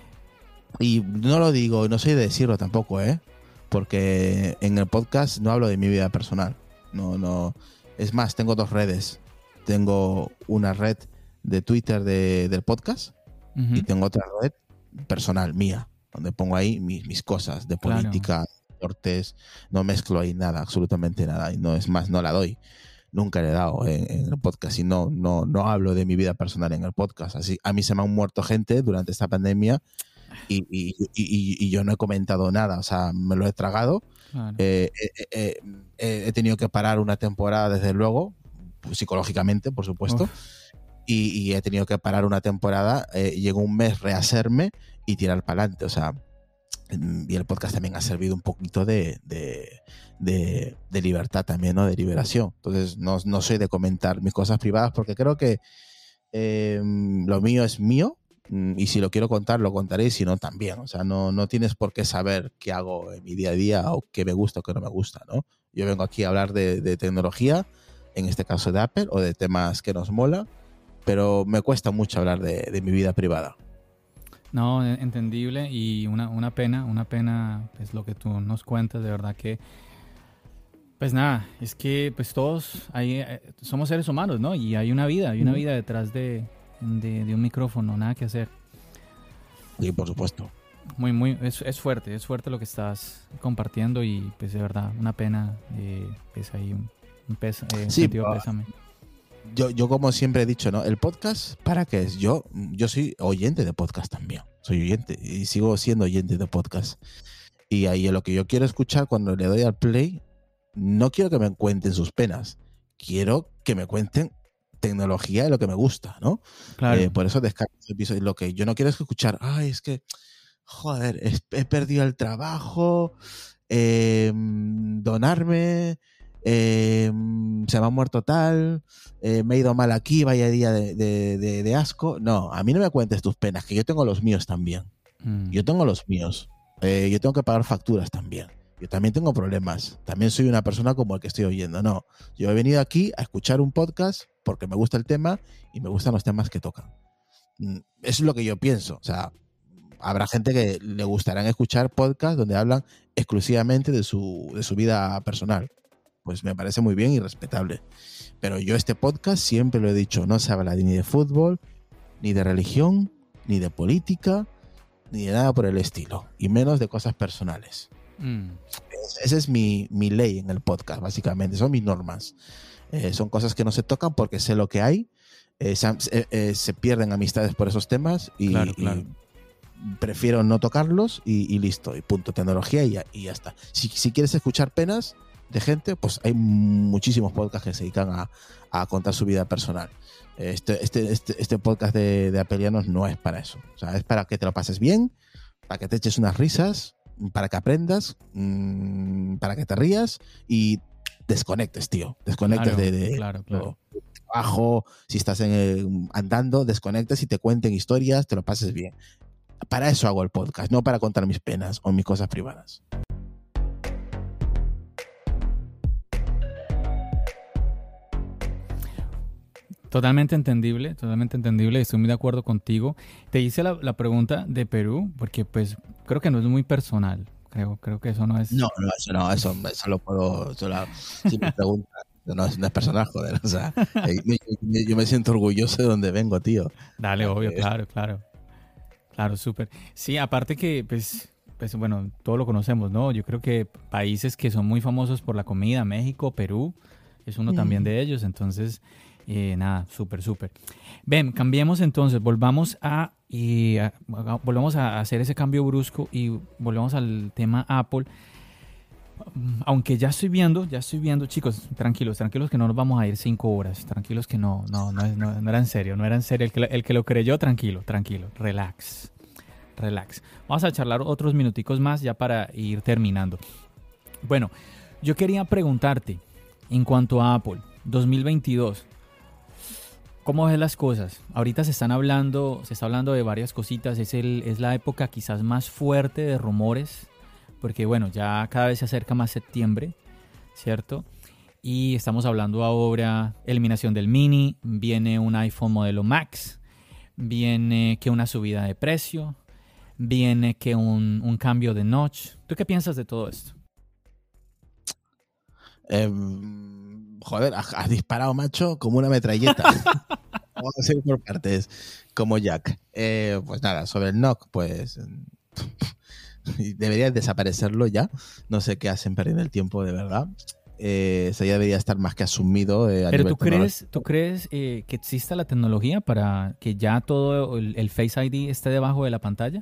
Y no lo digo, no soy de decirlo tampoco, ¿eh? Porque en el podcast no hablo de mi vida personal. No, no. Es más, tengo dos redes. Tengo una red de Twitter de- del podcast Ujú. y tengo otra red personal mía, donde pongo ahí mis, mis cosas de Claro. política, deportes. No mezclo ahí nada, absolutamente nada. Y no es más, no la doy. Nunca le he dado en, en el podcast y no, no, no hablo de mi vida personal en el podcast. Así, a mí se me han muerto gente durante esta pandemia y, y- y- y yo no he comentado nada. O sea, me lo he tragado. Claro. Eh, eh, eh, eh, he tenido que parar una temporada, desde luego, pues, psicológicamente, por supuesto. Y, y he tenido que parar una temporada. Eh, llegó un mes rehacerme y tirar para adelante. O sea, y el podcast también ha servido un poquito de, de, de- de libertad también, ¿no? De liberación. Entonces, no, no soy de comentar mis cosas privadas porque creo que eh, lo mío es mío. mm, Y si lo quiero contar, lo contaré, y si no, también. O sea, no, no tienes por qué saber qué hago en mi día a día o qué me gusta o qué no me gusta, ¿no? Yo vengo aquí a hablar de, de tecnología, en este caso de Apple, o de temas que nos mola, pero me cuesta mucho hablar de, de mi vida privada. No, e- entendible y una, una pena, una pena, pues lo que tú nos cuentas, de verdad que, pues nada, es que pues todos ahí eh, somos seres humanos, ¿no? Y hay una vida, hay una Ujú. vida detrás de, de, de un micrófono, nada que hacer. Y por supuesto. Muy, muy, es, es fuerte, es fuerte lo que estás compartiendo y pues de verdad, una pena, eh, pues ahí un, un pesa, eh, Sí, sentido pa- pésame. Yo, yo como siempre he dicho, ¿no? El podcast, ¿para qué es? Yo, yo soy oyente de podcast también. Soy oyente y sigo siendo oyente de podcast. Y ahí lo que yo quiero escuchar cuando le doy al play, no quiero que me cuenten sus penas. Quiero que me cuenten tecnología y lo que me gusta, ¿no? Claro, Eh, por eso descargo ese episodio. Lo que yo no quiero es escuchar, ay, es que, joder, es- he perdido el trabajo, eh, donarme, eh, se me ha muerto tal, eh, me he ido mal aquí, vaya día de, de, de, de asco. No, a mí no me cuentes tus penas, que yo tengo los míos también. Mm. Yo tengo los míos. Eh, yo tengo que pagar facturas también. Yo también tengo problemas. También soy una persona como el que estoy oyendo. No, yo he venido aquí a escuchar un podcast porque me gusta el tema y me gustan los temas que tocan. Eso es lo que yo pienso. O sea, habrá gente que le gustarán escuchar podcasts donde hablan exclusivamente de su, de su vida personal. Pues me parece muy bien y respetable. Pero yo este podcast siempre lo he dicho, no se habla ni de fútbol, ni de religión, ni de política, ni de nada por el estilo. Y menos de cosas personales. Mm. Esa es mi, mi ley en el podcast, básicamente. Son mis normas. Eh, son cosas que no se tocan porque sé lo que hay. Eh, se, eh, eh, se pierden amistades por esos temas y, claro, claro. y prefiero no tocarlos y, y listo. Y punto. Tecnología y ya, y ya está. Si, si quieres escuchar penas de gente, pues hay muchísimos podcasts que se dedican a, a contar su vida personal. Este, este, este, este podcast de, de Apelianos no es para eso. O sea, es para que te lo pases bien, para que te eches unas risas, para que aprendas, mmm, para que te rías y desconectes, tío. Desconectes claro, de, de, claro, claro. de trabajo, si estás en el, andando, desconectes y te cuenten historias, te lo pases bien. Para eso hago el podcast, no para contar mis penas o mis cosas privadas. Totalmente entendible, totalmente entendible, estoy muy de acuerdo contigo. Te hice la, la pregunta de Perú porque pues creo que no es muy personal, creo, creo que eso no es... No, no, eso no, eso, eso lo puedo... Eso la, si me preguntas, no, es, no es personal, joder, o sea, yo, yo me siento orgulloso de donde vengo, tío. Dale, obvio, claro, claro, claro, súper. Sí, aparte que pues, pues bueno, todos lo conocemos, ¿no? Yo creo que países que son muy famosos por la comida, México, Perú, es uno mm. también de ellos, entonces... Eh, nada, súper, súper. Ven, cambiemos entonces, volvamos a, y a, a, volvamos a hacer ese cambio brusco y volvemos al tema Apple. Aunque ya estoy viendo, ya estoy viendo, chicos, tranquilos, tranquilos que no nos vamos a ir cinco horas, tranquilos que no, no, no, no, no era en serio, no era en serio. El que, el que lo creyó, tranquilo, tranquilo, relax, relax. Vamos a charlar otros minuticos más ya para ir terminando. Bueno, yo quería preguntarte en cuanto a Apple dos mil veintidós. ¿Cómo ves las cosas? Ahorita se están hablando, se está hablando de varias cositas. Es, el, es la época quizás más fuerte de rumores, porque bueno, ya cada vez se acerca más septiembre, ¿cierto? Y estamos hablando ahora eliminación del Mini, viene un iPhone modelo Max, viene que una subida de precio, viene que un, un cambio de notch. ¿Tú qué piensas de todo esto? Eh, joder, has disparado, macho, como una metralleta. Vamos a hacer por partes, como Jack. Eh, pues nada, sobre el Nock, pues debería desaparecerlo ya. No sé qué hacen perdiendo el tiempo, de verdad. Eh, eso ya debería estar más que asumido. Eh, a Pero tú crees, ¿tú crees eh, que exista la tecnología para que ya todo el, el Face I D esté debajo de la pantalla?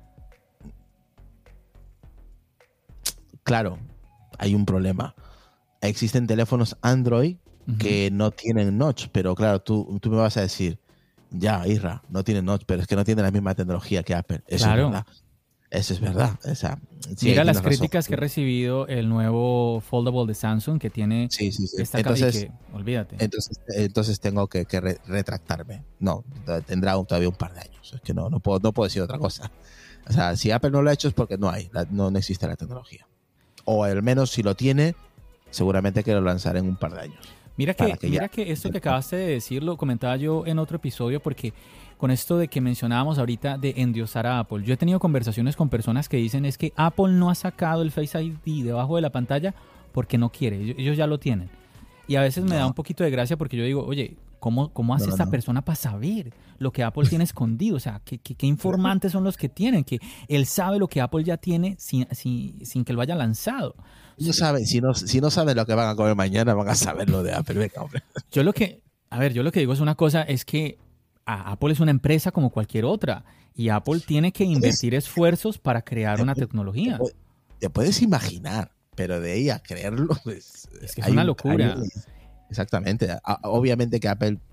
Claro, hay un problema. Existen teléfonos Android uh-huh. que no tienen notch, pero claro, tú, tú me vas a decir, ya, Isra, no tiene notch, pero es que no tiene la misma tecnología que Apple. Eso claro. es verdad. Eso es verdad. O sea, sí, mira las críticas razón. que ha recibido el nuevo Foldable de Samsung que tiene sí, sí, sí. esta entonces, que, olvídate. Entonces, entonces tengo que, que re- retractarme. No, tendrá un, todavía un par de años. Es que no, no puedo, no puedo decir otra cosa. O sea, si Apple no lo ha hecho es porque no hay, la, no, no existe la tecnología. O al menos si lo tiene, seguramente que lo lanzaré en un par de años. Mira que, que mira ya... que esto que acabaste de decir lo comentaba yo en otro episodio porque con esto de que mencionábamos ahorita de endiosar a Apple, yo he tenido conversaciones con personas que dicen es que Apple no ha sacado el Face I D debajo de la pantalla porque no quiere, ellos ya lo tienen. Y a veces me no. da un poquito de gracia porque yo digo, oye, ¿cómo, cómo hace no, no, esta no. persona para saber lo que Apple tiene escondido? O sea, ¿qué, qué, qué informantes son los que tienen? Que él sabe lo que Apple ya tiene sin, sin, sin que lo haya lanzado. No saben, si no, si no saben lo que van a comer mañana, van a saber lo de Apple. Venga, hombre. Yo lo que, a ver, yo lo que digo es una cosa, es que Apple es una empresa como cualquier otra y Apple tiene que invertir es, esfuerzos para crear te, una tecnología. Te, te puedes imaginar, pero de ahí a creerlo, pues, es que es una locura. Hay, exactamente. Obviamente que Apple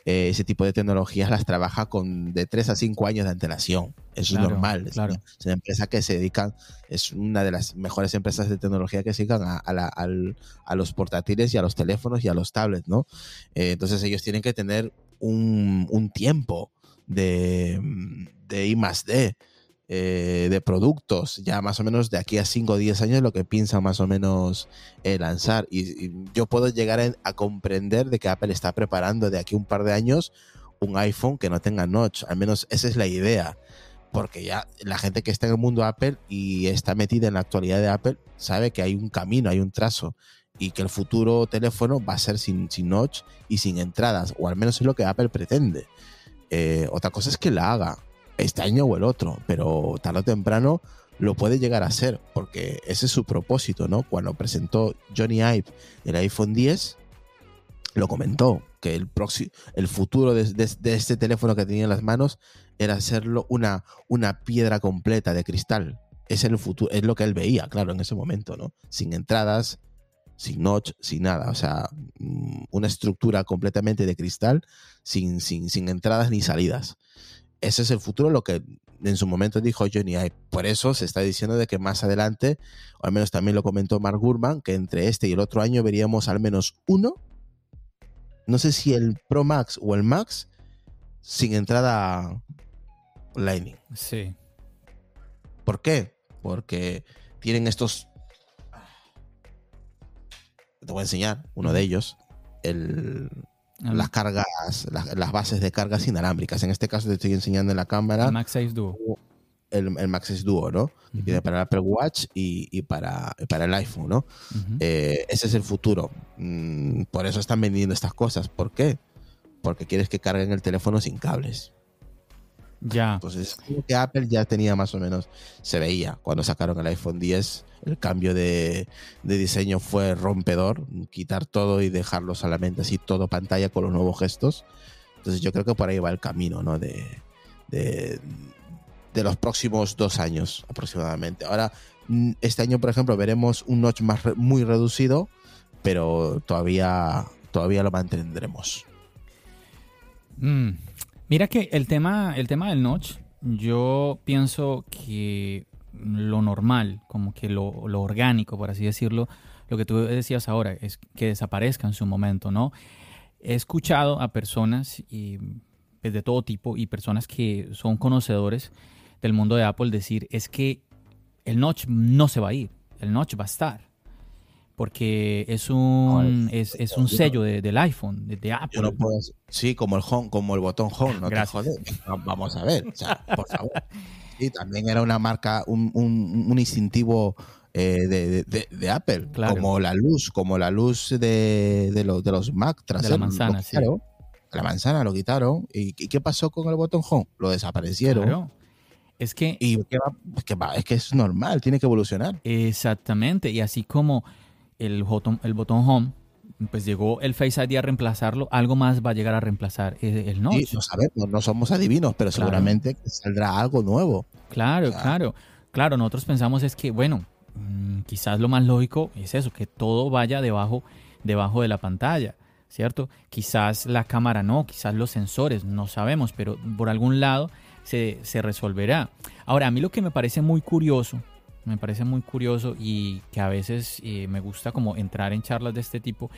eh, ese tipo de tecnologías las trabaja con de tres a cinco años de antelación. Eso Claro, es normal. claro. Es, una, es una empresa que se dedica, es una de las mejores empresas de tecnología que se dedican a, a, la, al, a los portátiles y a los teléfonos y a los tablets, ¿no? Eh, entonces ellos tienen que tener un, un tiempo de, de I más D, eh, de productos, ya más o menos de aquí a cinco o diez años lo que piensan más o menos eh, lanzar. Y, y yo puedo llegar a, a comprender de que Apple está preparando de aquí a un par de años un iPhone que no tenga notch. Al menos esa es la idea. Porque ya la gente que está en el mundo Apple y está metida en la actualidad de Apple sabe que hay un camino, hay un trazo, y que el futuro teléfono va a ser sin, sin notch y sin entradas, o al menos es lo que Apple pretende. Eh, otra cosa es que la haga este año o el otro, pero tarde o temprano lo puede llegar a ser, porque ese es su propósito, ¿no? Cuando presentó Johnny Ive el iPhone diez, lo comentó, que el, próximo, el futuro de, de, de este teléfono que tenía en las manos era hacerlo una, una piedra completa de cristal. Es el futuro, es lo que él veía, claro, en ese momento, ¿no? Sin entradas, sin notch, sin nada. O sea, una estructura completamente de cristal, sin, sin, sin entradas ni salidas. Ese es el futuro, lo que en su momento dijo Johnny Ive. Por eso se está diciendo de que más adelante, o al menos también lo comentó Mark Gurman, que entre este y el otro año veríamos al menos uno, no sé si el Pro Max o el Max, sin entrada Lightning. Sí. ¿Por qué? Porque tienen estos... Te voy a enseñar uno de ellos, el... las cargas, las, las bases de cargas inalámbricas. En este caso te estoy enseñando en la cámara el MagSafe Duo. El, el MagSafe Duo, ¿no? Uh-huh. Tiene para el Apple Watch y, y para, para el iPhone, ¿no? Uh-huh. Eh, ese es el futuro. Mm, por eso están vendiendo estas cosas. ¿Por qué? Porque quieres que carguen el teléfono sin cables. Ya. Entonces, creo que Apple ya tenía más o menos, se veía cuando sacaron el iPhone diez, el cambio de, de diseño fue rompedor, quitar todo y dejarlo solamente así, todo pantalla con los nuevos gestos. Entonces yo creo que por ahí va el camino, ¿no? De, de, de los próximos dos años aproximadamente. Ahora, este año, por ejemplo, veremos un notch más muy reducido, pero todavía, todavía lo mantendremos. Mm. Mira que el tema, el tema del notch, yo pienso que lo normal, como que lo, lo orgánico, por así decirlo, lo que tú decías ahora, es que desaparezca en su momento, ¿no? He escuchado a personas y, pues, de todo tipo y personas que son conocedores del mundo de Apple decir, es que el notch no se va a ir, el notch va a estar. Porque es un, es, es un sello de, del iPhone, de, de Apple. No puedo, sí, como el home, como el botón home, no Gracias. te jodes. Vamos a ver, o sea, por favor. Sí, también era una marca, un, un, un instintivo eh, de, de, de Apple, claro. Como la luz, como la luz de, de, los, de los Mac traseros. De la manzana, sí. La manzana lo quitaron. ¿Y, ¿Y qué pasó con el botón home? Lo desaparecieron. Claro. Es que... Y que va, que va, es que es normal, tiene que evolucionar. Exactamente, y así como el botón, el botón home, pues llegó el Face I D a reemplazarlo, algo más va a llegar a reemplazar el, el notch. Sí, no sabemos, no somos adivinos, pero claro. Seguramente saldrá algo nuevo. Claro, o sea, claro. Claro, nosotros pensamos es que, bueno, mmm, quizás lo más lógico es eso, que todo vaya debajo, debajo de la pantalla, ¿cierto? Quizás la cámara no, quizás los sensores, no sabemos, pero por algún lado se, se resolverá. Ahora, a mí lo que me parece muy curioso, me parece muy curioso y que a veces eh, me gusta como entrar en charlas de este tipo,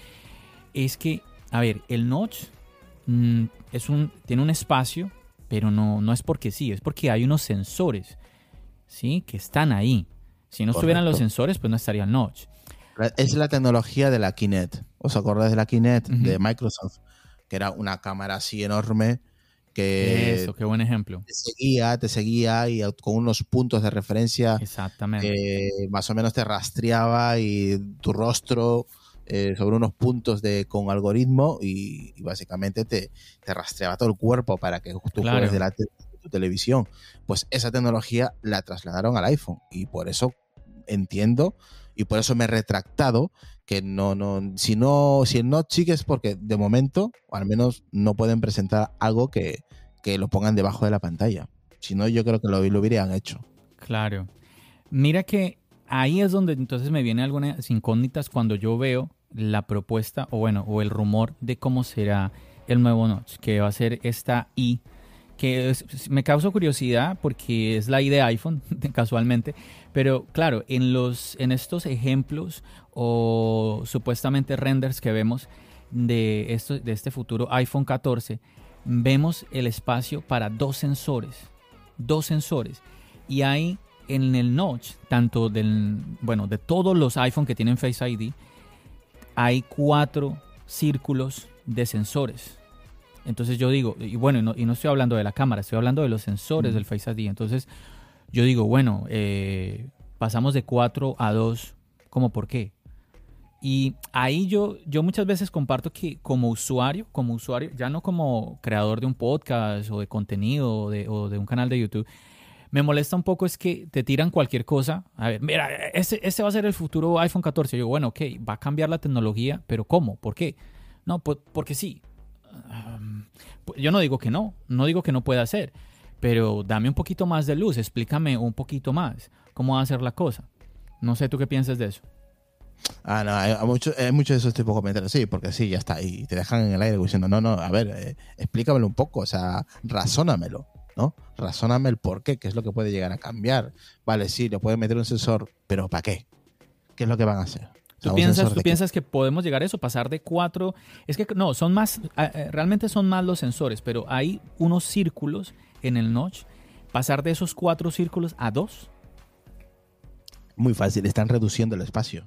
es que, a ver, el notch mmm, es un, tiene un espacio, pero no, no es porque sí, es porque hay unos sensores, ¿sí? Que están ahí. Si no Correcto. Estuvieran los sensores, pues no estaría el notch. Es la tecnología de la Kinect. ¿Os acordáis de la Kinect uh-huh. de Microsoft? Que era una cámara así enorme que Eso, qué buen ejemplo. Te seguía, te seguía y con unos puntos de referencia. Exactamente. Que más o menos te rastreaba y tu rostro eh, sobre unos puntos de con algoritmo y, y básicamente te, te rastreaba todo el cuerpo para que tú claro. juegues delante de tu televisión. Pues esa tecnología la trasladaron al iPhone y por eso entiendo y por eso me he retractado que no, no, si no, si el notch sigue es porque de momento, o al menos no pueden presentar algo que, que lo pongan debajo de la pantalla. Si no, yo creo que lo, lo hubieran hecho. Claro. Mira que ahí es donde entonces me vienen algunas incógnitas cuando yo veo la propuesta, o bueno, o el rumor de cómo será el nuevo notch, que va a ser esta I, que es, me causa curiosidad porque es la I de iPhone, casualmente, pero claro, en, los, en estos ejemplos o supuestamente renders que vemos de, esto, de este futuro iPhone catorce, vemos el espacio para dos sensores, dos sensores, y hay en el notch, tanto del, bueno, de todos los iPhone que tienen Face I D, hay cuatro círculos de sensores. Entonces yo digo, y bueno, y no, y no estoy hablando de la cámara, estoy hablando de los sensores mm. del Face I D. Entonces yo digo, bueno, eh, pasamos de cuatro a dos, ¿cómo por qué? Y ahí yo, yo muchas veces comparto que como usuario, como usuario, ya no como creador de un podcast o de contenido o de, o de un canal de YouTube, me molesta un poco es que te tiran cualquier cosa. A ver, mira, ese, ese va a ser el futuro iPhone catorce. Yo digo, bueno, ok, va a cambiar la tecnología, pero ¿cómo? ¿Por qué? No, pues porque sí. Um, yo no digo que no, no digo que no pueda ser, pero dame un poquito más de luz, explícame un poquito más cómo va a ser la cosa. No sé tú qué piensas de eso. Ah, no, hay, hay muchos hay mucho de esos tipos de comentarios, sí, porque sí, ya está, y te dejan en el aire diciendo, no, no, a ver, eh, explícamelo un poco, o sea, razónamelo, ¿no? Razóname el por qué, qué es lo que puede llegar a cambiar. Vale, sí, le pueden meter un sensor, pero ¿para qué? ¿Qué es lo que van a hacer? ¿Tú, piensas, ¿tú piensas que podemos llegar a eso? Pasar de cuatro... Es que no, son más... Realmente son más los sensores, pero hay unos círculos en el notch. Pasar de esos cuatro círculos a dos. Muy fácil, están reduciendo el espacio.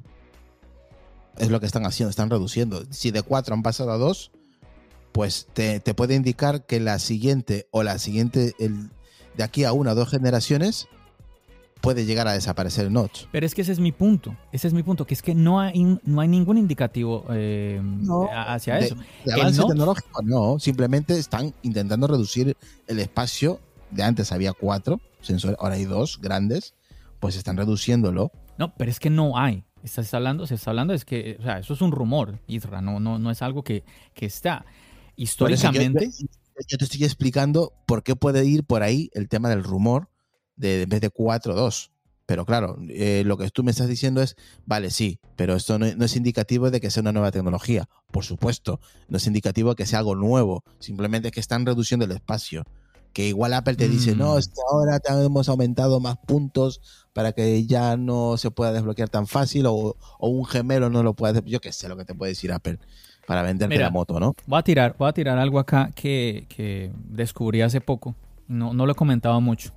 Es lo que están haciendo, están reduciendo. Si de cuatro han pasado a dos, pues te, te puede indicar que la siguiente o la siguiente, el, de aquí a una o dos generaciones, puede llegar a desaparecer el notch. Pero es que ese es mi punto, ese es mi punto, que es que no hay, no hay ningún indicativo eh, no, hacia de, eso. De avance tecnológico, no, simplemente están intentando reducir el espacio. De antes había cuatro sensores, ahora hay dos grandes, pues están reduciéndolo. No, pero es que no hay. Se está hablando, se está hablando, es que, o sea, eso es un rumor, Isra, no, no, no es algo que, que está. Históricamente... Yo, yo te estoy explicando por qué puede ir por ahí el tema del rumor de en vez de cuatro, dos. Pero claro, eh, lo que tú me estás diciendo es, vale, sí, pero esto no, no es indicativo de que sea una nueva tecnología. Por supuesto, no es indicativo de que sea algo nuevo. Simplemente es que están reduciendo el espacio. Que igual Apple te dice, mm. no, es que ahora te hemos aumentado más puntos para que ya no se pueda desbloquear tan fácil, o, o un gemelo no lo pueda... Yo qué sé lo que te puede decir Apple para venderte Mira, la moto, ¿no? Voy a tirar, voy a tirar algo acá que, que descubrí hace poco. No, no lo he comentado mucho.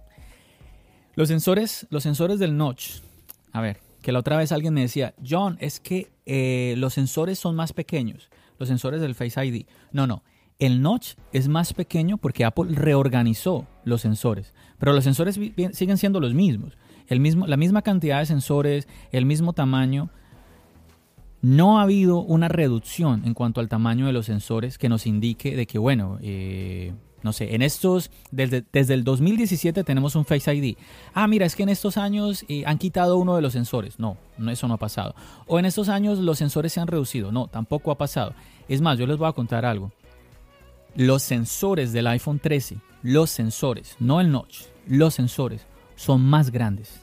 Los sensores, los sensores del notch. A ver, que la otra vez alguien me decía, John, es que eh, los sensores son más pequeños. Los sensores del Face I D. No, no. El notch es más pequeño porque Apple reorganizó los sensores. Pero los sensores siguen siendo los mismos. El mismo, la misma cantidad de sensores, el mismo tamaño. No ha habido una reducción en cuanto al tamaño de los sensores que nos indique de que, bueno, eh, no sé, en estos, desde, desde el dos mil diecisiete tenemos un Face I D. Ah, mira, es que en estos años eh, han quitado uno de los sensores. No, no, eso no ha pasado. O en estos años los sensores se han reducido. No, tampoco ha pasado. Es más, yo les voy a contar algo. Los sensores del iPhone trece, los sensores, no el notch, los sensores son más grandes.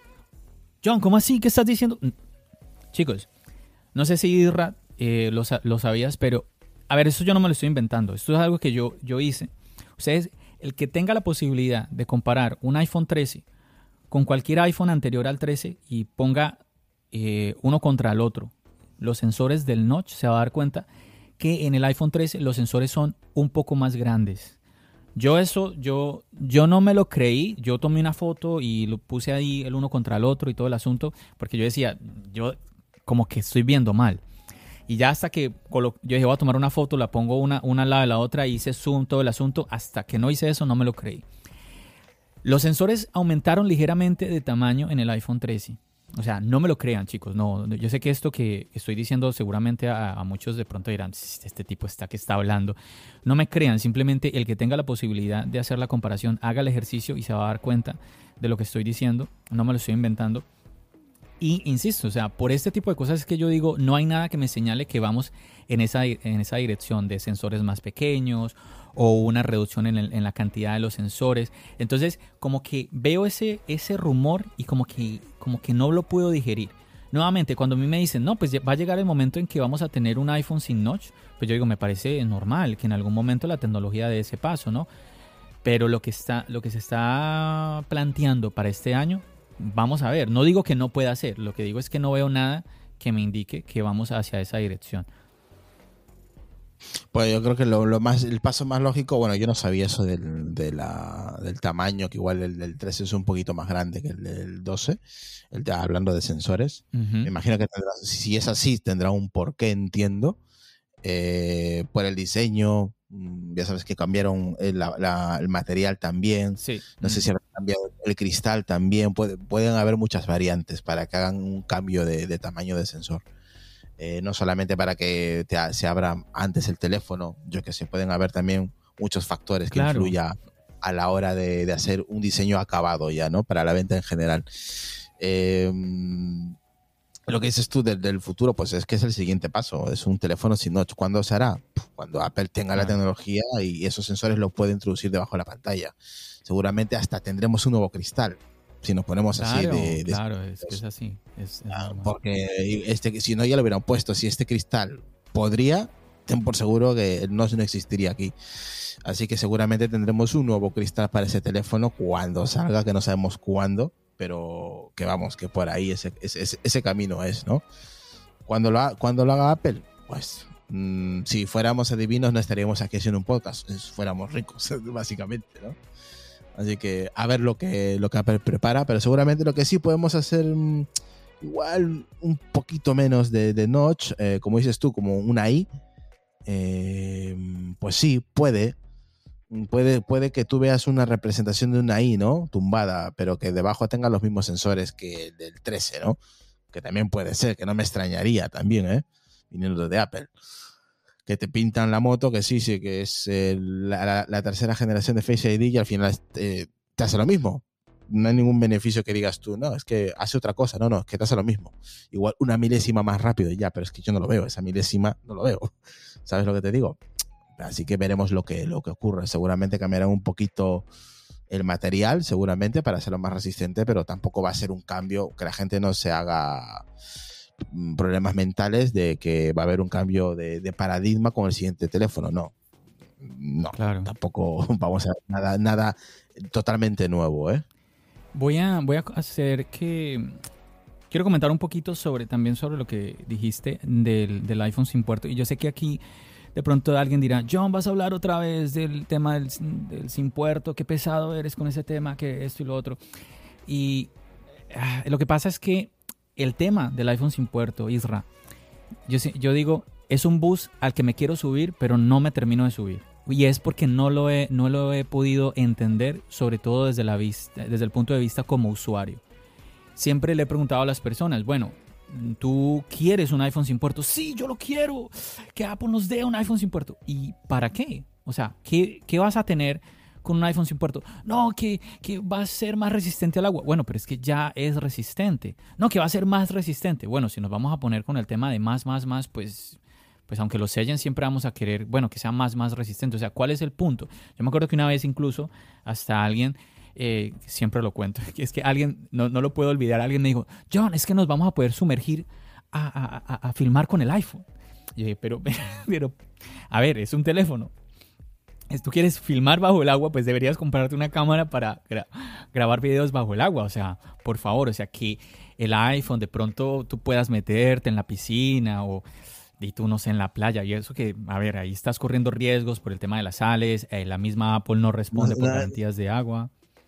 John, ¿cómo así? ¿Qué estás diciendo? Chicos, no sé si Isra eh, lo, lo sabías, pero a ver, esto yo no me lo estoy inventando. Esto es algo que yo, yo hice. Ustedes, el que tenga la posibilidad de comparar un iPhone trece con cualquier iPhone anterior al trece y ponga eh, uno contra el otro, los sensores del notch, se va a dar cuenta que en el iPhone trece los sensores son un poco más grandes. Yo eso, yo, yo no me lo creí. Yo tomé una foto y lo puse ahí el uno contra el otro y todo el asunto, porque yo decía, yo como que estoy viendo mal. Y ya hasta que yo dije, voy a tomar una foto, la pongo una, una al lado de la otra, hice zoom, todo el asunto. Hasta que no hice eso, no me lo creí. Los sensores aumentaron ligeramente de tamaño en el iPhone trece. O sea, no me lo crean, chicos. No, yo sé que esto que estoy diciendo seguramente a, a muchos de pronto dirán, este tipo está que está hablando. No me crean, simplemente el que tenga la posibilidad de hacer la comparación, haga el ejercicio y se va a dar cuenta de lo que estoy diciendo. No me lo estoy inventando. Y insisto, o sea, por este tipo de cosas es que yo digo, no hay nada que me señale que vamos en esa, en esa dirección de sensores más pequeños o una reducción en, el, en la cantidad de los sensores. Entonces, como que veo ese, ese rumor y como que, como que no lo puedo digerir. Nuevamente, cuando a mí me dicen, no, pues va a llegar el momento en que vamos a tener un iPhone sin notch, pues yo digo, me parece normal que en algún momento la tecnología dé ese paso, ¿no? Pero lo que está, lo que se está planteando para este año, vamos a ver. No digo que no pueda ser, lo que digo es que no veo nada que me indique que vamos hacia esa dirección. Pues yo creo que lo, lo más, el paso más lógico, bueno, yo no sabía eso del, de la, del tamaño, que igual el del trece es un poquito más grande que el del doce, el, hablando de sensores. Uh-huh. Me imagino que tendrá, si es así, tendrá un porqué, entiendo. Eh, por el diseño, ya sabes que cambiaron el, la, el material también. Sí. No sé si habrán cambiado el cristal también. Puede, pueden haber muchas variantes para que hagan un cambio de, de tamaño de sensor. Eh, no solamente para que te, se abra antes el teléfono, yo que sé, pueden haber también muchos factores que claro. influyan a la hora de, de hacer un diseño acabado ya, ¿no? Para la venta en general. Eh, lo que dices tú del, del futuro, pues es que es el siguiente paso, es un teléfono sin notch. ¿Cuándo se hará? Cuando Apple tenga claro. la tecnología y esos sensores los puede introducir debajo de la pantalla. Seguramente hasta tendremos un nuevo cristal. Si nos ponemos claro, así de, de... Claro, es que es así. Es, es ah, porque este, si no ya lo hubieran puesto. Si este cristal podría, ten por seguro que el notch no existiría aquí. Así que seguramente tendremos un nuevo cristal para ese teléfono cuando salga, que no sabemos cuándo, pero que vamos, que por ahí ese, ese, ese camino es, ¿no? Cuando lo, ha, cuando lo haga Apple, pues mmm, si fuéramos adivinos no estaríamos aquí haciendo un podcast, si fuéramos ricos, básicamente, ¿no? Así que a ver lo que, lo que Apple prepara, pero seguramente lo que sí podemos hacer mmm, igual un poquito menos de, de notch, eh, como dices tú, como una I, eh, pues sí, puede, puede, puede que tú veas una representación de una I, ¿no? Tumbada, pero que debajo tenga los mismos sensores que el del trece, ¿no? Que también puede ser, que no me extrañaría también, ¿eh? Viniendo de Apple. Que te pintan la moto, que sí, sí, que es eh, la, la, la tercera generación de Face I D y al final eh, te hace lo mismo. No hay ningún beneficio que digas tú, no, es que hace otra cosa. No, no, es que te hace lo mismo. Igual una milésima más rápido y ya, pero es que yo no lo veo, esa milésima no lo veo. ¿Sabes lo que te digo? Así que veremos lo que, lo que ocurre. Seguramente cambiarán un poquito el material, seguramente, para hacerlo más resistente, pero tampoco va a ser un cambio que la gente no se haga problemas mentales de que va a haber un cambio de, de paradigma con el siguiente teléfono. No, no, claro. Tampoco vamos a nada, nada totalmente nuevo, ¿eh? Voy a, voy a hacer que quiero comentar un poquito sobre también sobre lo que dijiste del, del iPhone sin puerto. Y yo sé que aquí de pronto alguien dirá, John, vas a hablar otra vez del tema del, del sin puerto, qué pesado eres con ese tema, que esto y lo otro. Y uh, lo que pasa es que el tema del iPhone sin puerto, Isra, yo, yo digo, es un bus al que me quiero subir, pero no me termino de subir. Y es porque no lo he, no lo he podido entender, sobre todo desde, la vista, desde el punto de vista como usuario. Siempre le he preguntado a las personas, bueno, ¿tú quieres un iPhone sin puerto? Sí, yo lo quiero. Que Apple nos dé un iPhone sin puerto. ¿Y para qué? O sea, ¿qué, qué vas a tener con un iPhone sin puerto? No, que, que va a ser más resistente al agua. Bueno, pero es que ya es resistente. No, que va a ser más resistente. Bueno, si nos vamos a poner con el tema de más, más, más, pues, pues aunque lo sellen, siempre vamos a querer, bueno, que sea más, más resistente. O sea, ¿cuál es el punto? Yo me acuerdo que una vez incluso hasta alguien, eh, siempre lo cuento, es que alguien, no, no lo puedo olvidar, alguien me dijo, John, es que nos vamos a poder sumergir a, a, a, a filmar con el iPhone. Y yo dije, pero, pero, a ver, es un teléfono. Si tú quieres filmar bajo el agua, pues deberías comprarte una cámara para gra- grabar videos bajo el agua. O sea, por favor, o sea, que el iPhone de pronto tú puedas meterte en la piscina o y tú no sé, en la playa. Y eso que, a ver, ahí estás corriendo riesgos por el tema de las sales. Eh, la misma Apple no responde no, por no, garantías de agua.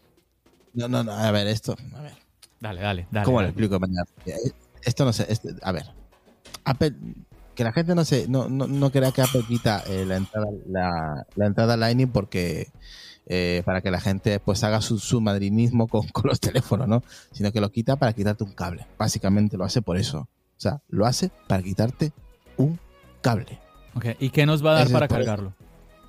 No, no, no, a ver, esto, a ver. Dale, dale, dale. ¿Cómo dale. lo explico mañana? Esto no sé, este, a ver. Apple... Que la gente no se no, no, no crea que Apple quita eh, la entrada la, la entrada Lightning porque eh, para que la gente pues haga su, su madrinismo con, con los teléfonos, ¿no? Sino que lo quita para quitarte un cable. Básicamente lo hace por eso. O sea, lo hace para quitarte un cable. Okay. ¿Y qué nos va a dar Ese para cargarlo? Eso.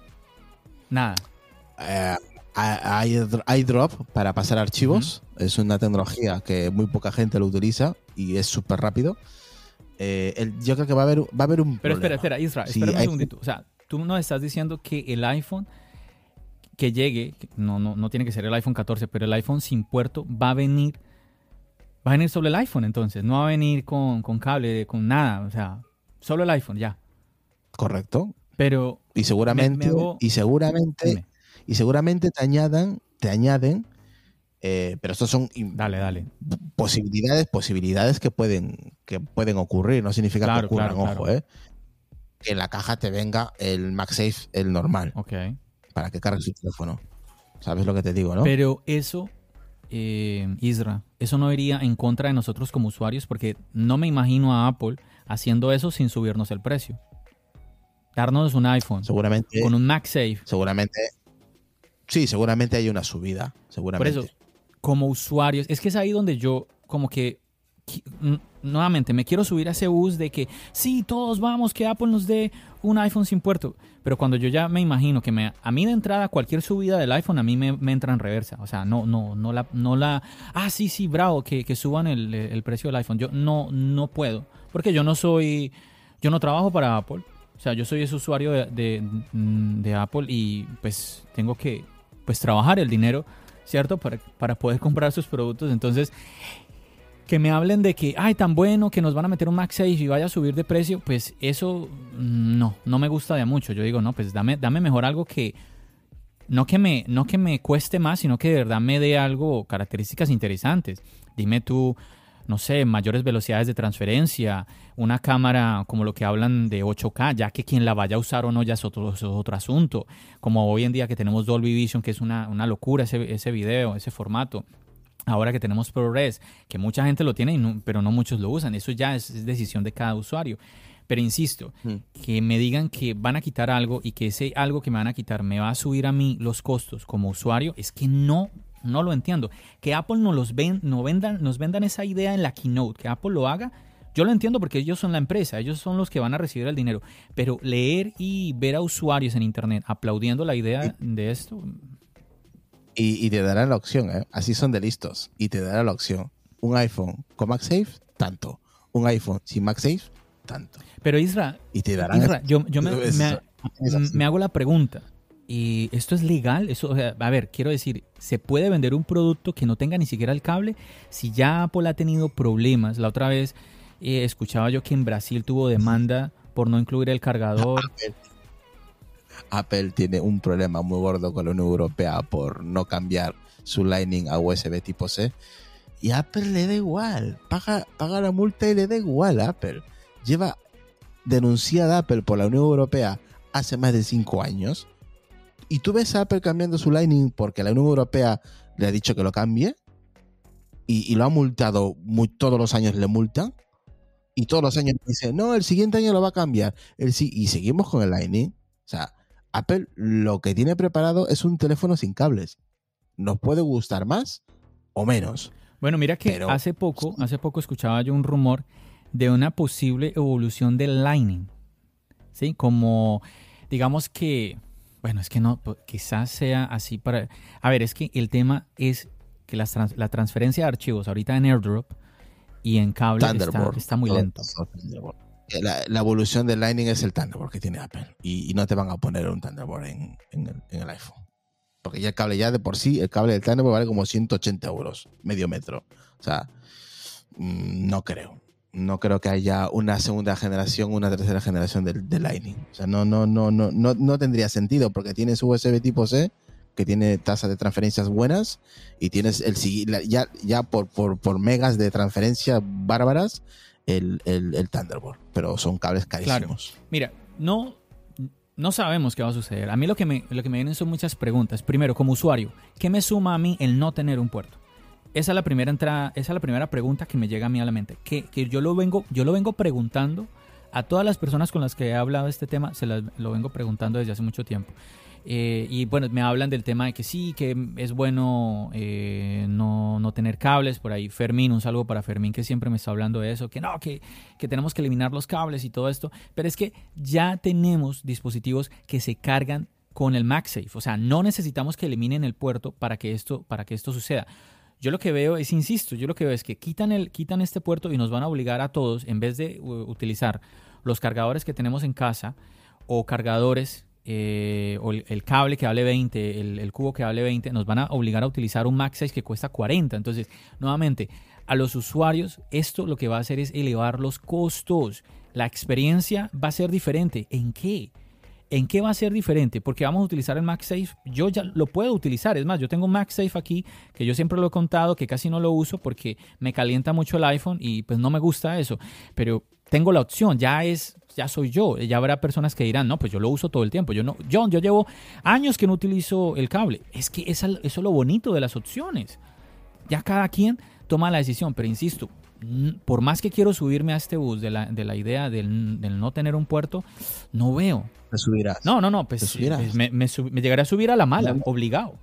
Nada. Eh, hay iDrop para pasar archivos. Uh-huh. Es una tecnología que muy poca gente lo utiliza y es súper rápido. Eh, el, yo creo que va a haber, va a haber un Pero problema. espera, espera, Isra, espera sí, un segundito. O sea, tú nos estás diciendo que el iPhone que llegue, no, no, no tiene que ser el iPhone catorce, pero el iPhone sin puerto va a venir, va a venir solo el iPhone entonces, no va a venir con, con cable, con nada, o sea, solo el iPhone, ya. Correcto. Pero y seguramente, me, me hago... y seguramente, Dime. y seguramente te añadan, te añaden, eh, pero estos son dale, dale. posibilidades, posibilidades que pueden, que pueden ocurrir. No significa claro, que ocurran, claro, ojo, claro. eh. Que en la caja te venga el MagSafe, el normal, okay. para que cargues tu teléfono. ¿Sabes lo que te digo, no? Pero eso, eh, Isra, eso no iría en contra de nosotros como usuarios, porque no me imagino a Apple haciendo eso sin subirnos el precio. Darnos un iPhone seguramente, con un MagSafe. Seguramente, sí, seguramente hay una subida. Seguramente. Por eso, como usuarios, es que es ahí donde yo como que, nuevamente, me quiero subir a ese bus de que sí, todos vamos, que Apple nos dé un iPhone sin puerto. Pero cuando yo ya me imagino que me, a mí de entrada cualquier subida del iPhone a mí me, me entra en reversa. O sea, no, no, no la, no la, ah, sí, sí, bravo, que, que suban el, el precio del iPhone. Yo no, no puedo, porque yo no soy, yo no trabajo para Apple. O sea, yo soy ese usuario de, de, de Apple y pues tengo que pues trabajar el dinero, ¿cierto? Para, para poder comprar sus productos. Entonces, que me hablen de que, ay, tan bueno, que nos van a meter un MagSafe y vaya a subir de precio, pues eso no, no me gusta de mucho. Yo digo, no, pues dame, dame mejor algo que no que me, no que me cueste más, sino que de verdad me dé algo, características interesantes. Dime tú, no sé, mayores velocidades de transferencia, una cámara como lo que hablan de ocho K, ya que quien la vaya a usar o no ya es otro, es otro asunto. Como hoy en día que tenemos Dolby Vision, que es una, una locura ese, ese video, ese formato. Ahora que tenemos ProRes, que mucha gente lo tiene, y no, pero no muchos lo usan. Eso ya es, es decisión de cada usuario. Pero insisto, mm. que me digan que van a quitar algo y que ese algo que me van a quitar me va a subir a mí los costos como usuario, es que no, no lo entiendo. Que Apple nos, los ven, no vendan, nos vendan esa idea en la keynote, que Apple lo haga, yo lo entiendo porque ellos son la empresa, ellos son los que van a recibir el dinero. Pero leer y ver a usuarios en internet aplaudiendo la idea de esto... Y, y te darán la opción, ¿eh? Así son de listos. Y te darán la opción. Un iPhone con MagSafe, tanto. Un iPhone sin MagSafe, tanto. Pero Isra, y te darán Isra yo, yo me, es, me, me hago la pregunta. ¿Y esto es legal? Eso, o sea, a ver, quiero decir, ¿se puede vender un producto que no tenga ni siquiera el cable? Si ya Apple ha tenido problemas. La otra vez eh, escuchaba yo que en Brasil tuvo demanda por no incluir el cargador. Apple tiene un problema muy gordo con la Unión Europea por no cambiar su Lightning a U S B tipo C. Y a Apple le da igual. Paga, paga la multa y le da igual a Apple. Lleva denunciada Apple por la Unión Europea hace más de cinco años. Y tú ves a Apple cambiando su Lightning porque la Unión Europea le ha dicho que lo cambie. Y, y lo ha multado. Muy, todos los años le multan. Y todos los años dicen, no, el siguiente año lo va a cambiar. El, y seguimos con el Lightning. O sea, Apple lo que tiene preparado es un teléfono sin cables. Nos puede gustar más o menos. Bueno, mira que pero, hace poco, hace poco escuchaba yo un rumor de una posible evolución del Lightning. ¿Sí? Como, digamos que, bueno, es que no, quizás sea así para... A ver, es que el tema es que la, trans, la transferencia de archivos ahorita en AirDrop y en cable está, está muy lento. La, la evolución del Lightning es el Thunderbolt que tiene Apple y, y no te van a poner un Thunderbolt en, en, el, en el iPhone porque ya el cable ya de por sí el cable del Thunderbolt vale como ciento ochenta euros medio metro, o sea mmm, no creo no creo que haya una segunda generación una tercera generación del, del Lightning, o sea no, no, no, no, no, no tendría sentido porque tienes U S B tipo C que tiene tasas de transferencias buenas y tienes el ya, ya por, por, por megas de transferencias bárbaras El, el, el Thunderbolt, pero son cables carísimos. Claro. Mira, no, no sabemos qué va a suceder. A mí lo que, me, lo que me vienen son muchas preguntas. Primero, como usuario, ¿qué me suma a mí el no tener un puerto? Esa es la primera entrada, esa es la primera pregunta que me llega a mí a la mente. Que, que yo, lo vengo, yo lo vengo preguntando a todas las personas con las que he hablado de este tema, se las, lo vengo preguntando desde hace mucho tiempo. Eh, y bueno, me hablan del tema de que sí, que es bueno eh, no, no tener cables. Por ahí Fermín, un saludo para Fermín que siempre me está hablando de eso, que no, que, que tenemos que eliminar los cables y todo esto. Pero es que ya tenemos dispositivos que se cargan con el MagSafe. O sea, no necesitamos que eliminen el puerto para que esto, para que esto suceda. Yo lo que veo es, insisto, yo lo que veo es que quitan, el, quitan este puerto y nos van a obligar a todos, en vez de uh, utilizar los cargadores que tenemos en casa o cargadores eh, o el, el cable que vale veinte, el, el cubo que vale veinte, nos van a obligar a utilizar un MagSafe que cuesta cuarenta. Entonces, nuevamente, a los usuarios esto lo que va a hacer es elevar los costos. La experiencia va a ser diferente. ¿En qué? ¿En qué va a ser diferente? Porque vamos a utilizar el MagSafe. Yo ya lo puedo utilizar. Es más, yo tengo un MagSafe aquí que yo siempre lo he contado, que casi no lo uso porque me calienta mucho el iPhone y pues no me gusta eso. Pero tengo la opción. Ya es, ya soy yo. Ya habrá personas que dirán, no, pues yo lo uso todo el tiempo. Yo no, John, yo llevo años que no utilizo el cable. Es que esa, eso es lo bonito de las opciones. Ya cada quien toma la decisión. Pero insisto, por más que quiero subirme a este bus de la, de la idea del, del no tener un puerto, no veo. Te subirás. No, no, no, pues me, me, sub, me llegaré a subir a la mala, no, obligado.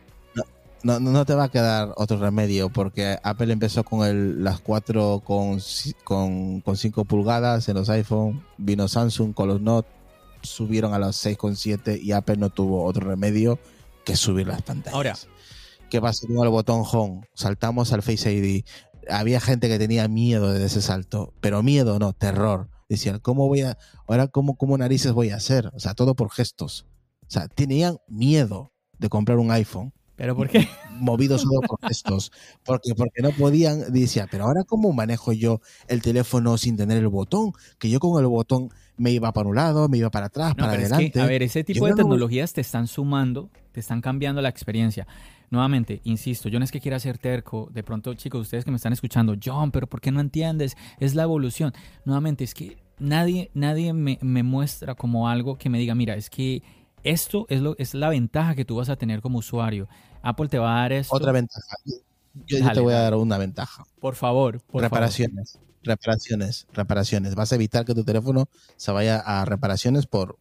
No, no, no te va a quedar otro remedio porque Apple empezó con el, las cuatro con, con, con cinco pulgadas en los iPhone, vino Samsung con los Note, subieron a los seis con siete y Apple no tuvo otro remedio que subir las pantallas. Ahora, ¿qué pasa con el botón Home? Saltamos al Face I D. Había gente que tenía miedo de ese salto, pero miedo no, terror. Decían, ¿cómo voy a, ahora cómo, cómo narices voy a hacer? O sea, todo por gestos. O sea, tenían miedo de comprar un iPhone. ¿Pero por qué? Movidos solo por gestos. Porque, porque no podían, decía, pero ahora ¿cómo manejo yo el teléfono sin tener el botón? Que yo con el botón me iba para un lado, me iba para atrás, no, para adelante. Es que, a ver, ese tipo yo de no tecnologías te están sumando, te están cambiando la experiencia. Nuevamente, insisto, yo no es que quiera ser terco. De pronto, chicos, ustedes que me están escuchando, John, pero ¿por qué no entiendes? Es la evolución. Nuevamente, es que nadie, nadie me, me muestra como algo que me diga, mira, es que esto es, lo, es la ventaja que tú vas a tener como usuario. Apple te va a dar esto. Otra ventaja. Yo, yo te voy a dar una ventaja. Por favor, por reparaciones, favor. reparaciones, reparaciones. Vas a evitar que tu teléfono se vaya a reparaciones por,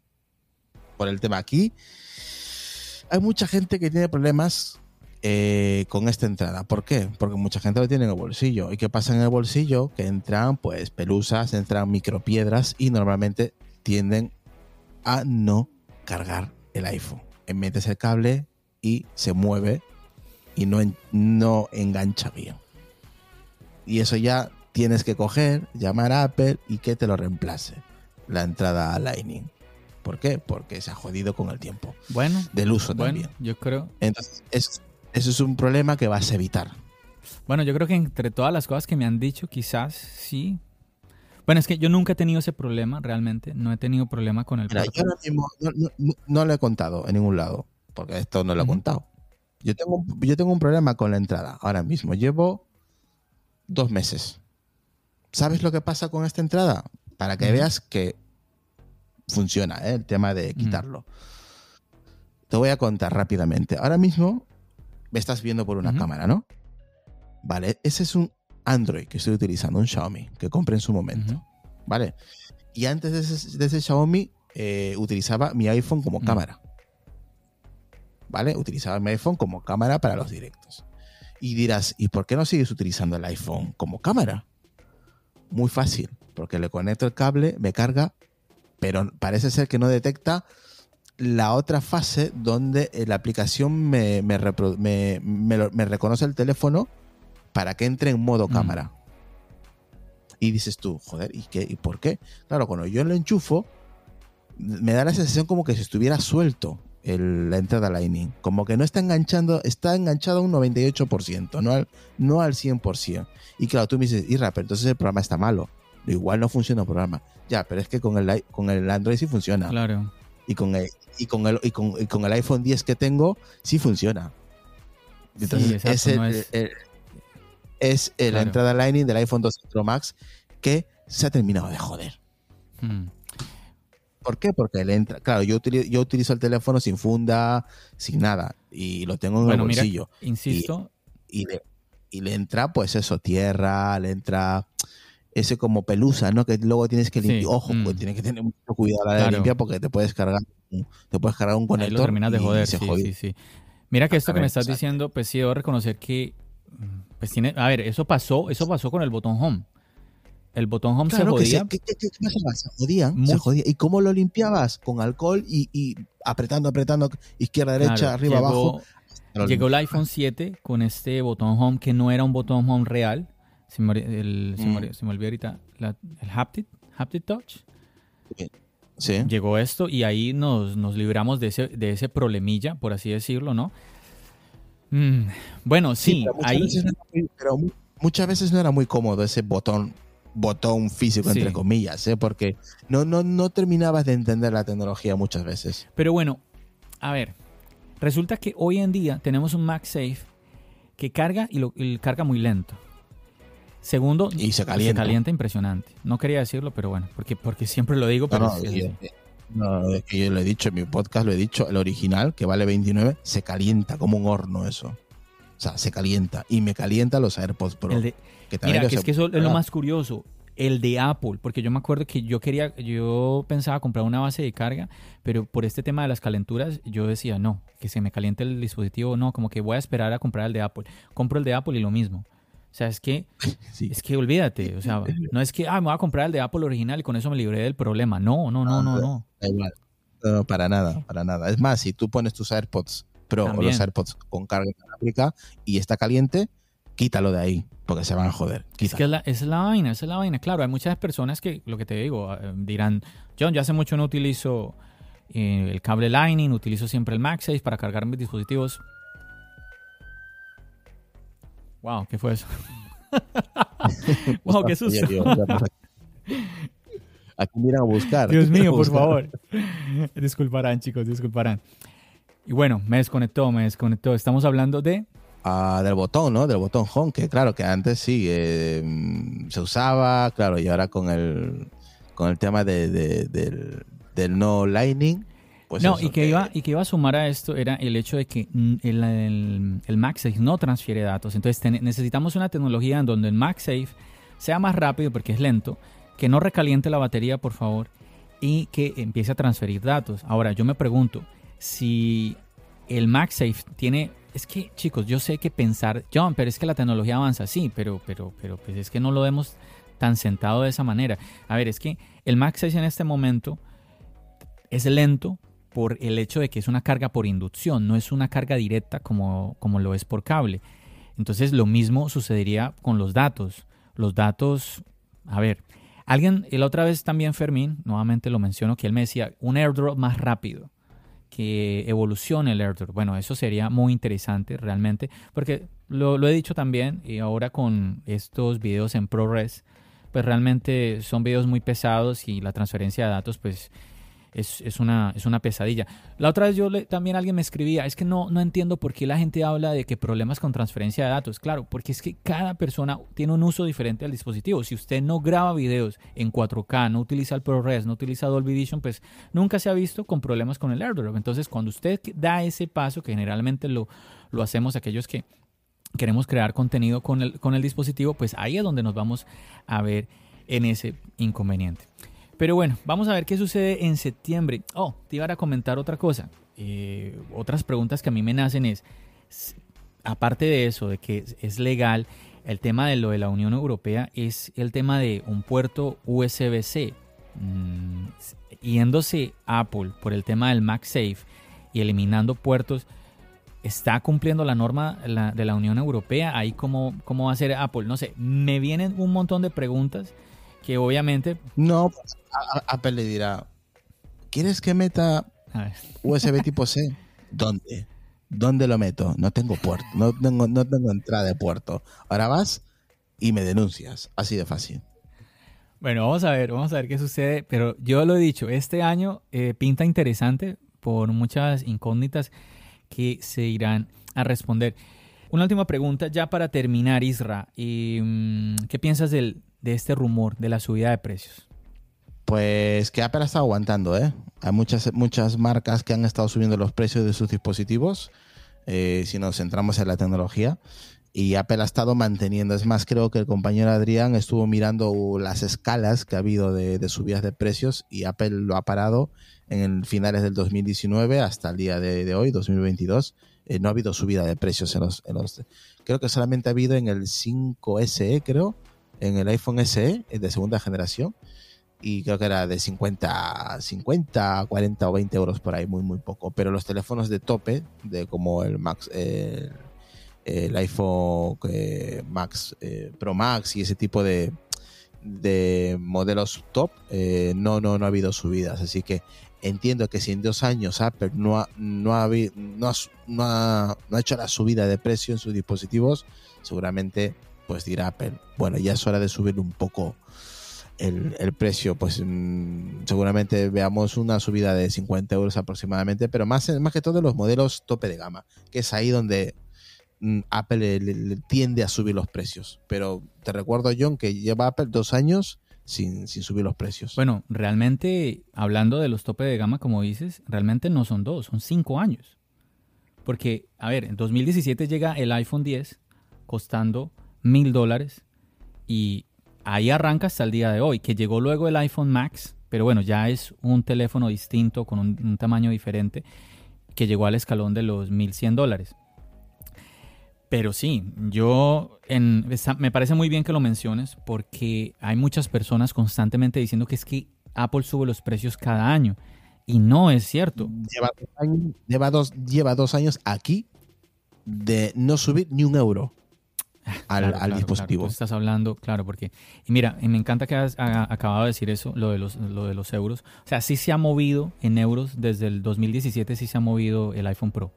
por el tema aquí. Hay mucha gente que tiene problemas eh, con esta entrada. ¿Por qué? Porque mucha gente lo tiene en el bolsillo. ¿Y qué pasa en el bolsillo? Que entran pues pelusas, entran micropiedras y normalmente tienden a no cargar el iPhone. Metes el cable y se mueve y no, no engancha bien. Y eso ya tienes que coger, llamar a Apple y que te lo reemplace la entrada a Lightning. ¿Por qué? Porque se ha jodido con el tiempo. Bueno, del uso bueno, también. Yo creo. Entonces, es, eso es un problema que vas a evitar. Bueno, yo creo que entre todas las cosas que me han dicho, quizás sí. Bueno, es que yo nunca he tenido ese problema, realmente. No he tenido problema con el Mira, puerto. yo ahora mismo no, no, no lo he contado en ningún lado, porque esto no lo he uh-huh. contado. Yo tengo, yo tengo un problema con la entrada ahora mismo. Llevo dos meses. ¿Sabes lo que pasa con esta entrada? Para que uh-huh. veas que funciona, ¿eh? El tema de quitarlo. Uh-huh. Te voy a contar rápidamente. Ahora mismo me estás viendo por una uh-huh. cámara, ¿no? Vale, ese es un Android que estoy utilizando, un Xiaomi, que compré en su momento. Uh-huh. ¿Vale? Y antes de ese, de ese Xiaomi eh, utilizaba mi iPhone como uh-huh. cámara. ¿Vale? Utilizaba mi iPhone como cámara para los directos. Y dirás, ¿y por qué no sigues utilizando el iPhone como cámara? Muy fácil, porque le conecto el cable, me carga, pero parece ser que no detecta la otra fase donde la aplicación me, me, repro- me, me, lo, me reconoce el teléfono para que entre en modo mm. cámara. Y dices tú, joder, ¿y qué? ¿Y por qué? Claro, cuando yo lo enchufo, me da la sensación como que si estuviera suelto el, la entrada Lightning. Como que no está enganchando, está enganchado a un noventa y ocho por ciento, no al, no al cien por ciento. Y claro, tú me dices, Irra, pero entonces el programa está malo. Igual no funciona el programa. Ya, pero es que con el, con el Android sí funciona. Claro. Y con el, y con el, y con, y con el iPhone diez que tengo, sí funciona. Entonces, sí, exacto, es, el, no es... El, el, es el, claro. la entrada Lightning del iPhone doce Pro Max que se ha terminado de joder. Hmm. ¿Por qué? Porque le entra. Claro, yo utilizo, yo utilizo el teléfono sin funda, sin nada. Y lo tengo en bueno, el bolsillo. Mira, insisto. Y, y, le, y le entra, pues eso, tierra, le entra ese como pelusa, ¿no? Que luego tienes que limpiar. Sí. Ojo, mm. pues tienes que tener mucho cuidado a la claro. de limpiar porque te puedes cargar, te puedes cargar un conector. Ahí lo terminas de joder, se sí, jodió. sí, sí. Mira que esto que me estás exacto. diciendo, pues sí debo reconocer que, pues tiene, a ver, eso pasó, eso pasó con el botón Home. El botón Home claro se jodía. ¿Qué, qué, qué pasaba? Se jodía, se jodía. ¿Y cómo lo limpiabas? Con alcohol y, y apretando, apretando, izquierda, derecha, claro, arriba, llegó, abajo. Llegó el iPhone siete con este botón Home que no era un botón Home real. Se me, el, mm. se me, se me olvidó ahorita la, el Haptic, Haptic Touch. Sí, Sí. llegó esto y ahí nos, nos libramos de ese, de ese problemilla, por así decirlo, ¿no? Mm, bueno, sí, pero muchas ahí... veces no era muy- pero mu- muchas veces no era muy cómodo ese botón botón físico, Sí. entre comillas, ¿eh? Porque no, no, no terminabas de entender la tecnología muchas veces. Pero bueno, a ver, resulta que hoy en día tenemos un MagSafe que carga y lo y carga muy lento. Segundo, Y se calienta. impresionante. No quería decirlo, pero bueno, porque, porque siempre lo digo, No, pero no, es- es y- así. no, es que yo lo he dicho en mi podcast, lo he dicho, el original, que vale veintinueve, se calienta como un horno eso. O sea, se calienta. Y me calienta los AirPods Pro. El de- que también Mira, los que es he- que eso es lo más curioso. El de Apple, porque yo me acuerdo que yo quería, yo pensaba comprar una base de carga, pero por este tema de las calenturas, yo decía, no, que se me caliente el dispositivo, no, como que voy a esperar a comprar el de Apple. Compro el de Apple y lo mismo. O sea, es que, Sí. es que olvídate, o sea, no es que, ah, me voy a comprar el de Apple original y con eso me libré del problema. No, no, no, no, no. Da igual. No, para nada, para nada. Es más, si tú pones tus AirPods Pro También. o los AirPods con carga inalámbrica y está caliente, quítalo de ahí, porque se van a joder. Es Quítalo. que es la, esa es la vaina, esa es la vaina. Claro, hay muchas personas que, lo que te digo, eh, dirán, John, yo hace mucho no utilizo eh, el cable Lightning, utilizo siempre el MagSafe para cargar mis dispositivos. Wow, ¿qué fue eso? Wow, qué susto. Oye, tío, ¿qué pasa? Aquí miran a buscar. Dios aquí miran mío, a por buscar. favor. Disculparán, chicos, disculparán. Y bueno, me desconectó, me desconectó. Estamos hablando de... Ah, del botón, ¿no? Del botón home, que claro, que antes sí eh, mm, se usaba, claro, y ahora con el con el tema de, de- del, del no lightning, pues no, eso, y que, iba, y que iba a sumar a esto era el hecho de que mm, el, el, el MagSafe no transfiere datos. Entonces ten- necesitamos una tecnología en donde el MagSafe sea más rápido porque es lento, que no recaliente la batería, por favor, y que empiece a transferir datos. Ahora, yo me pregunto si el MagSafe tiene... Es que, chicos, yo sé que pensar, John, pero es que la tecnología avanza, sí, pero, pero, pero pues es que no lo vemos tan sentado de esa manera. A ver, es que el MagSafe en este momento es lento por el hecho de que es una carga por inducción, no es una carga directa como, como lo es por cable. Entonces, lo mismo sucedería con los datos. Los datos, a ver, alguien, la otra vez también Fermín, nuevamente lo menciono, que él me decía, un airdrop más rápido, que evolucione el airdrop. Bueno, eso sería muy interesante realmente, porque lo, lo he dicho también, y ahora con estos videos en ProRes, pues realmente son videos muy pesados y la transferencia de datos, pues es, es, una, es una pesadilla. La otra vez yo le, también alguien me escribía, es que no, no entiendo por qué la gente habla de que problemas con transferencia de datos. Claro, porque es que cada persona tiene un uso diferente del dispositivo. Si usted no graba videos en cuatro K, no utiliza el ProRes, no utiliza Dolby Vision, pues nunca se ha visto con problemas con el airdrop. Entonces, cuando usted da ese paso, que generalmente lo, lo hacemos aquellos que queremos crear contenido con el, con el dispositivo, pues ahí es donde nos vamos a ver en ese inconveniente. Pero bueno, vamos a ver qué sucede en septiembre. Oh, te iba a comentar otra cosa. Eh, otras preguntas que a mí me nacen es, aparte de eso, de que es legal, el tema de lo de la Unión Europea es el tema de un puerto U S B C. Mm, yéndose Apple por el tema del MagSafe y eliminando puertos, ¿está cumpliendo la norma la, de la Unión Europea? Ahí cómo, cómo va a ser Apple. No sé, me vienen un montón de preguntas que obviamente... No, pues, a- a- Apple le dirá, ¿quieres que meta A ver. U S B tipo C? ¿Dónde? ¿Dónde lo meto? No tengo puerto, no tengo, no tengo entrada de puerto. Ahora vas y me denuncias. Así de fácil. Bueno, vamos a ver, vamos a ver qué sucede. Pero yo lo he dicho, este año eh, pinta interesante por muchas incógnitas que se irán a responder. Una última pregunta ya para terminar, Isra. Eh, ¿Qué piensas del, de este rumor de la subida de precios? Pues que Apple está aguantando, ¿eh? Hay muchas, muchas marcas que han estado subiendo los precios de sus dispositivos, eh, si nos centramos en la tecnología, y Apple ha estado manteniendo. Es más, creo que el compañero Adrián estuvo mirando las escalas que ha habido de, de subidas de precios y Apple lo ha parado en el finales del dos mil diecinueve hasta el día de, de hoy, dos mil veintidós. Eh, no ha habido subida de precios en los, en los... Creo que solamente ha habido en el cinco S E, creo, en el iPhone S E de segunda generación. Y creo que era de cincuenta, cincuenta, cuarenta o veinte euros por ahí, muy, muy poco. Pero los teléfonos de tope, de como el Max, eh, el iPhone eh, Max, eh, Pro Max y ese tipo de, de modelos top, eh, no, no, no ha habido subidas. Así que entiendo que si en dos años Apple no ha, no ha, no ha, no ha, no ha hecho la subida de precio en sus dispositivos, seguramente pues dirá Apple, bueno, ya es hora de subir un poco el, el precio. Pues mmm, seguramente veamos una subida de cincuenta euros aproximadamente, pero más, más que todo en los modelos tope de gama, que es ahí donde mmm, Apple le, le, le tiende a subir los precios. Pero te recuerdo, John, que lleva Apple dos años Sin, sin subir los precios. Bueno, realmente, hablando de los tope de gama, como dices, realmente no son dos, son cinco años. Porque, a ver, en dos mil diecisiete llega el iPhone diez costando mil dólares y ahí arranca hasta el día de hoy, que llegó luego el iPhone Max, pero bueno, ya es un teléfono distinto, con un, un tamaño diferente, que llegó al escalón de los mil cien dólares. Pero sí, yo en, me parece muy bien que lo menciones porque hay muchas personas constantemente diciendo que es que Apple sube los precios cada año y no es cierto. Lleva dos años, lleva dos, lleva dos años aquí de no subir ni un euro al, claro, al claro, dispositivo. Claro, tú estás hablando, claro, porque y mira, y me encanta que has a, acabado de decir eso, lo de los, lo de los euros. O sea, sí se ha movido en euros desde el dos mil diecisiete, sí se ha movido el iPhone Pro.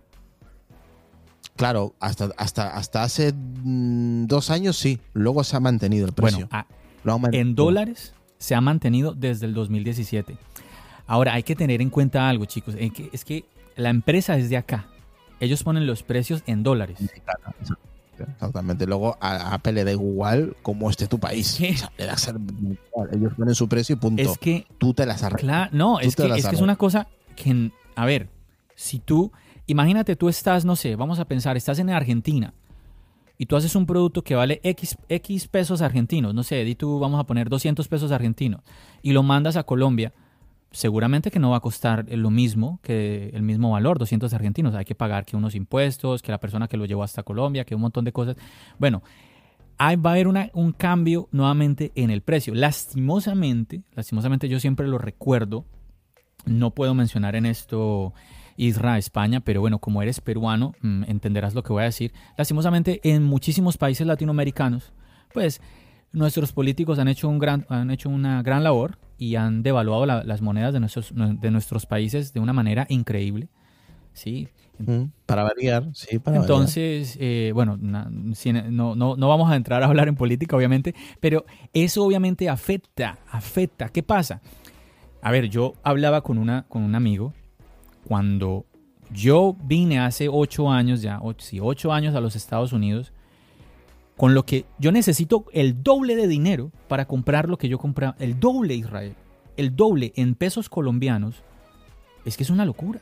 Claro, hasta, hasta, hasta hace mmm, dos años sí, luego se ha mantenido el precio. Bueno, a, Lo ha mantenido. En dólares se ha mantenido desde el dos mil diecisiete. Ahora, hay que tener en cuenta algo, chicos, es que, es que la empresa es de acá. Ellos ponen los precios en dólares. Exactamente. Luego a Apple le da igual cómo esté tu país. ¿Qué? O sea, le da igual. Ellos ponen su precio y punto. Es que tú te las arreglas. Claro, no, es que, es que es una cosa que, a ver, si tú... Imagínate, tú estás, no sé, vamos a pensar, estás en Argentina y tú haces un producto que vale X, X pesos argentinos, no sé, di tú vamos a poner doscientos pesos argentinos y lo mandas a Colombia, seguramente que no va a costar lo mismo que el mismo valor, doscientos argentinos. Hay que pagar que unos impuestos, que la persona que lo llevó hasta Colombia, que un montón de cosas. Bueno, ahí va a haber una, un cambio nuevamente en el precio. Lastimosamente, lastimosamente yo siempre lo recuerdo, no puedo mencionar en esto Isra, España, pero bueno, como eres peruano, mmm, entenderás lo que voy a decir. Lastimosamente, en muchísimos países latinoamericanos, pues nuestros políticos han hecho, un gran, han hecho una gran labor y han devaluado la, las monedas de nuestros, de nuestros países de una manera increíble. ¿Sí? Mm, para variar, sí, para Entonces, variar. Eh, bueno, na, si, no, no, no vamos a entrar a hablar en política, obviamente, pero eso obviamente afecta, afecta. ¿Qué pasa? A ver, yo hablaba con, una, con un amigo cuando yo vine hace ocho años ya, ocho, sí, ocho años a los Estados Unidos, con lo que yo necesito el doble de dinero para comprar lo que yo compraba, el doble, Israel, el doble en pesos colombianos, es que es una locura.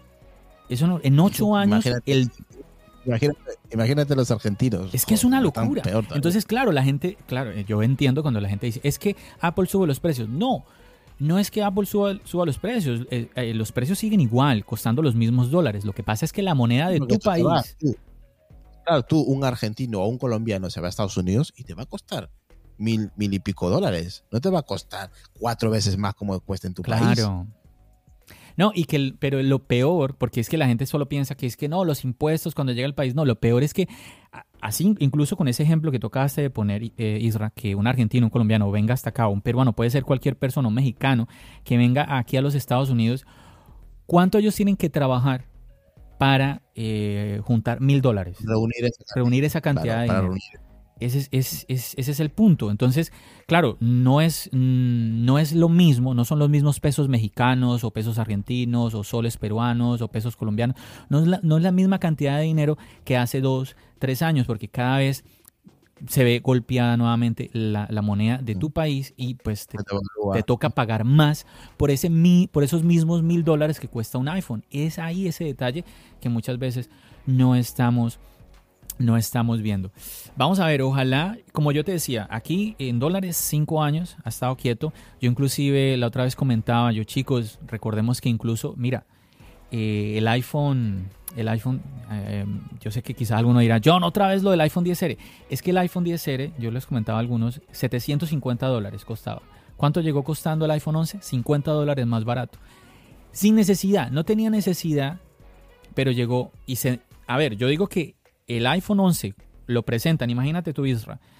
Eso no, en ocho años, imagínate, el... Imagínate, imagínate los argentinos. Es que es una locura. Entonces, claro, la gente, claro, yo entiendo cuando la gente dice, es que Apple sube los precios. No, no es que Apple suba, suba los precios. Eh, eh, los precios siguen igual, costando los mismos dólares. Lo que pasa es que la moneda de tu país... Vas, tú, claro, tú, un argentino o un colombiano, se va a Estados Unidos y te va a costar mil, mil y pico dólares. No te va a costar cuatro veces más como cuesta en tu claro. país. Claro. No, y que, pero lo peor, porque es que la gente solo piensa que es que no, los impuestos cuando llega al país, no, lo peor es que así, incluso con ese ejemplo que tocaste de poner, eh, Isra, que un argentino, un colombiano venga hasta acá, o un peruano, puede ser cualquier persona, un mexicano, que venga aquí a los Estados Unidos, ¿cuánto ellos tienen que trabajar para eh, juntar mil dólares? Reunir esa cantidad, reunir esa cantidad claro, de dinero. Ese es, es, es, ese es el punto. Entonces, claro, no es, no es lo mismo, no son los mismos pesos mexicanos o pesos argentinos o soles peruanos o pesos colombianos. No es la, no es la misma cantidad de dinero que hace dos, tres años, porque cada vez se ve golpeada nuevamente la, la moneda de tu país y pues te, te toca pagar más por, ese, por esos mismos mil dólares que cuesta un iPhone. Es ahí ese detalle que muchas veces no estamos No estamos viendo. Vamos a ver, ojalá, como yo te decía, aquí en dólares cinco años ha estado quieto. Yo inclusive la otra vez comentaba, yo chicos, recordemos que incluso, mira, eh, el iPhone, el iPhone, eh, yo sé que quizás alguno dirá, John, otra vez lo del iPhone diez R. Es que el iPhone diez R, yo les comentaba a algunos, setecientos cincuenta dólares costaba. ¿Cuánto llegó costando el iPhone once? cincuenta dólares más barato. Sin necesidad, no tenía necesidad, pero llegó y se... A ver, yo digo que el iPhone once lo presentan, imagínate tú, Isra,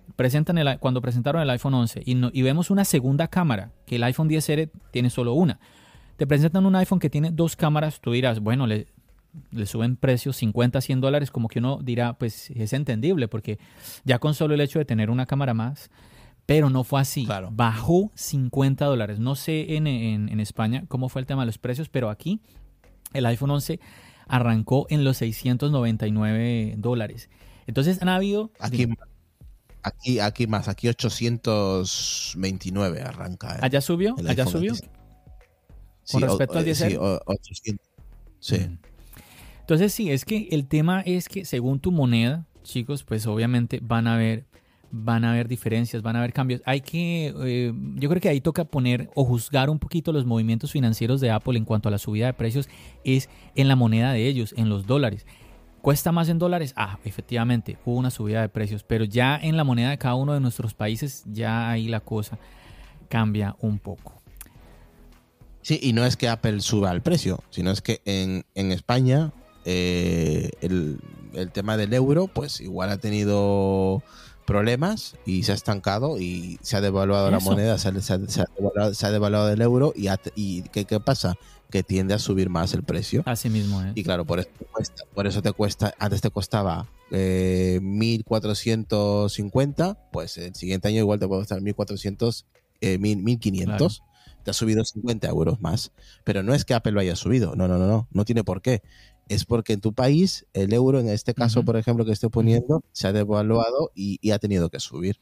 presentan el, cuando presentaron el iPhone once y, no, y vemos una segunda cámara, que el iPhone diez R tiene solo una. Te presentan un iPhone que tiene dos cámaras, tú dirás, bueno, le, le suben precios cincuenta, cien dólares, como que uno dirá, pues es entendible, porque ya con solo el hecho de tener una cámara más, pero no fue así. Claro. Bajó cincuenta dólares. No sé en, en, en España cómo fue el tema de los precios, pero aquí el iPhone once arrancó en los seiscientos noventa y nueve dólares. Entonces han habido... Aquí, aquí, aquí más, aquí ochocientos veintinueve arranca. ¿eh? ¿Allá subió? ¿Allá subió? Sí, ¿Con respecto o, al diez R? Sí, ochocientos. Sí. Mm. Entonces sí, es que el tema es que según tu moneda, chicos, pues obviamente van a haber, van a haber diferencias, van a haber cambios. Hay que, eh, yo creo que ahí toca poner o juzgar un poquito los movimientos financieros de Apple en cuanto a la subida de precios, es en la moneda de ellos, en los dólares. ¿Cuesta más en dólares? Ah, efectivamente, hubo una subida de precios, pero ya en la moneda de cada uno de nuestros países, ya ahí la cosa cambia un poco. Sí, y no es que Apple suba el precio, sino es que en, en España eh, el, el tema del euro, pues igual ha tenido problemas y se ha estancado y se ha devaluado Eso. la moneda, se ha, se ha- se ha devaluado, se ha devaluado el euro y, ha- y ¿qué, qué pasa? Que tiende a subir más el precio. Así mismo es. Y claro, por eso te cuesta, por eso te cuesta antes te costaba eh, mil cuatrocientos cincuenta, pues el siguiente año igual te puede costar mil cuatrocientos, eh, mil quinientos. Te ha subido cincuenta euros más. Pero no es que Apple lo haya subido, no, no, no, no, no tiene por qué. Es porque en tu país el euro, en este caso, Ujú. por ejemplo, que estoy poniendo, se ha devaluado y, y ha tenido que subir.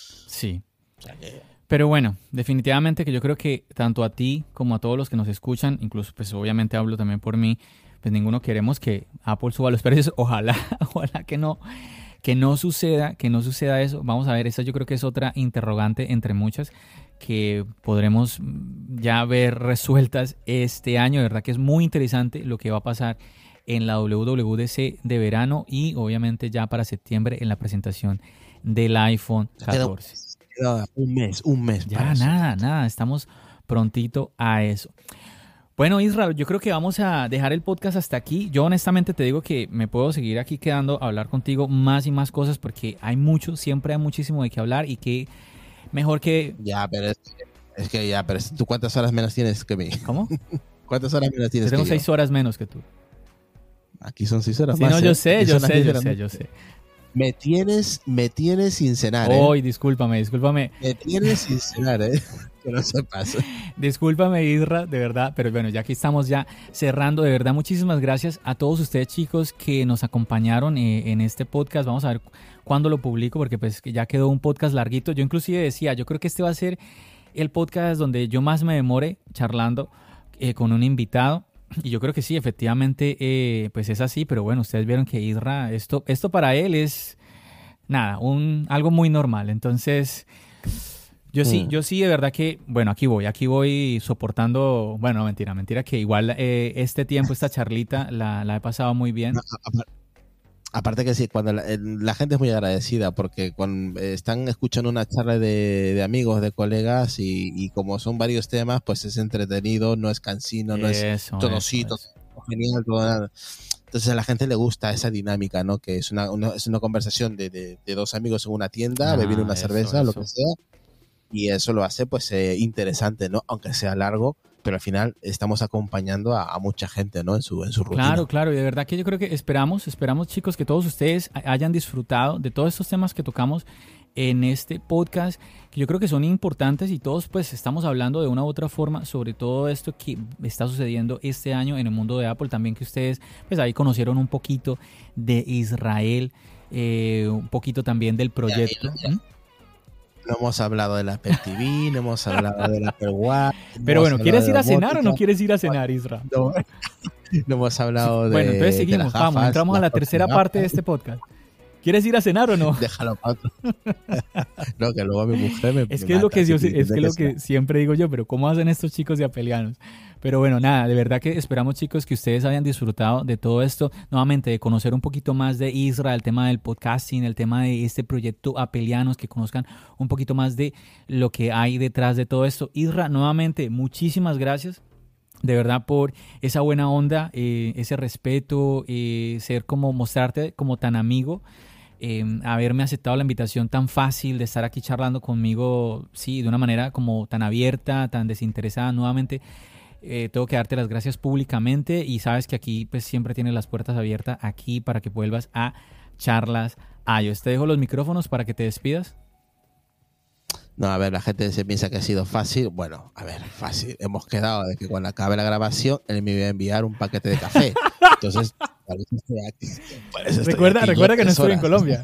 Sí. O sea que- Pero bueno, definitivamente que yo creo que tanto a ti como a todos los que nos escuchan, incluso pues obviamente hablo también por mí, pues ninguno queremos que Apple suba los precios. Ojalá, ojalá que no, que no suceda, que no suceda eso. Vamos a ver, esa yo creo que es otra interrogante entre muchas que podremos mm, ya ver resueltas este año. De verdad que es muy interesante lo que va a pasar en la W W D C de verano y obviamente ya para septiembre en la presentación del iPhone catorce. Queda un mes, un mes. Ya, para eso. nada, nada, estamos prontito a eso. Bueno, Israel, yo creo que vamos a dejar el podcast hasta aquí. Yo honestamente te digo que me puedo seguir aquí quedando a hablar contigo más y más cosas porque hay mucho, siempre hay muchísimo de qué hablar y que mejor que... Ya, pero es que, es que ya, pero es- ¿tú cuántas horas menos tienes que mí? ¿Cómo? ¿Cuántas horas menos Yo tienes tengo que yo? seis horas menos que tú. Aquí son seis horas Sí, más. no, ¿eh? yo sé, Aquí yo son las sé, diez de yo la sé, noche. yo sé. Me tienes, me tienes sin cenar, ¿eh? Hoy, discúlpame, discúlpame. Me tienes sin cenar, ¿eh? Que no sepas. Discúlpame, Isra, de verdad, pero bueno, ya aquí estamos ya cerrando. De verdad, muchísimas gracias a todos ustedes, chicos, que nos acompañaron eh, en este podcast. Vamos a ver cu- cuándo lo publico, porque pues que ya quedó un podcast larguito. Yo inclusive decía, yo creo que este va a ser el podcast donde yo más me demore charlando eh, con un invitado. Y yo creo que sí, efectivamente, eh, pues es así. Pero bueno, ustedes vieron que Isra, esto, esto para él es nada, un, algo muy normal. Entonces... Yo sí, Mm. yo sí, de verdad que, bueno, aquí voy, aquí voy soportando, bueno, mentira, mentira, que igual eh, este tiempo, esta charlita, la, la he pasado muy bien. No, a- apar- aparte que sí, cuando la, el- la gente es muy agradecida porque cuando eh, están escuchando una charla de, de amigos, de colegas y, y como son varios temas, pues es entretenido, no es cansino, no es Eso, todo eso, sí, todo eso. genial, todo nada. Entonces a la gente le gusta esa dinámica, ¿no? Que es una, una- es una conversación de, de- de dos amigos en una tienda, Ah, bebiendo una eso, cerveza, lo eso. que sea. Y eso lo hace pues eh, interesante, ¿no? Aunque sea largo, pero al final estamos acompañando a, a mucha gente, ¿no? En su, en su rutina. Claro, claro, y de verdad que yo creo que esperamos, esperamos, chicos, que todos ustedes ha- hayan disfrutado de todos estos temas que tocamos en este podcast, que yo creo que son importantes y todos pues estamos hablando de una u otra forma sobre todo esto que está sucediendo este año en el mundo de Apple, también que ustedes pues ahí conocieron un poquito de Israel, eh, un poquito también del proyecto. Ya, ya. ¿Mm? No hemos hablado del Apple T V, no hemos hablado del Apple Watch. no Pero hemos bueno, ¿quieres hablado ir de a cenar o no domótica, quieres ir a cenar, Isra? No, no hemos hablado de. Bueno, entonces de seguimos, las vamos, gafas, entramos a las la tercera próximas parte de este podcast. ¿Quieres ir a cenar o no? gafas. Déjalo para otro. No, que luego mi mujer me. Es me que es lo mata, que, yo, así es que, lo tendré que siempre digo yo, pero ¿cómo hacen estos chicos de apelianos? Pero bueno, nada, de verdad que esperamos, chicos, que ustedes hayan disfrutado de todo esto, nuevamente de conocer un poquito más de Isra, el tema del podcasting, el tema de este proyecto Apelianos, que conozcan un poquito más de lo que hay detrás de todo esto. Isra, nuevamente, muchísimas gracias. De verdad por esa buena onda, eh, ese respeto, eh, ser como mostrarte como tan amigo eh, haberme aceptado la invitación tan fácil de estar aquí charlando conmigo, sí, de una manera como tan abierta, tan desinteresada nuevamente. Eh, tengo que darte las gracias públicamente y sabes que aquí pues siempre tienes las puertas abiertas aquí para que vuelvas a Charlas iOS. Te dejo los micrófonos para que te despidas. No, a ver, la gente se piensa que ha sido fácil. Bueno, a ver, fácil. Hemos quedado de que cuando acabe la grabación, él me iba a enviar un paquete de café. Entonces, por eso estoy aquí. Por eso estoy recuerda aquí recuerda que no estoy horas. en Colombia.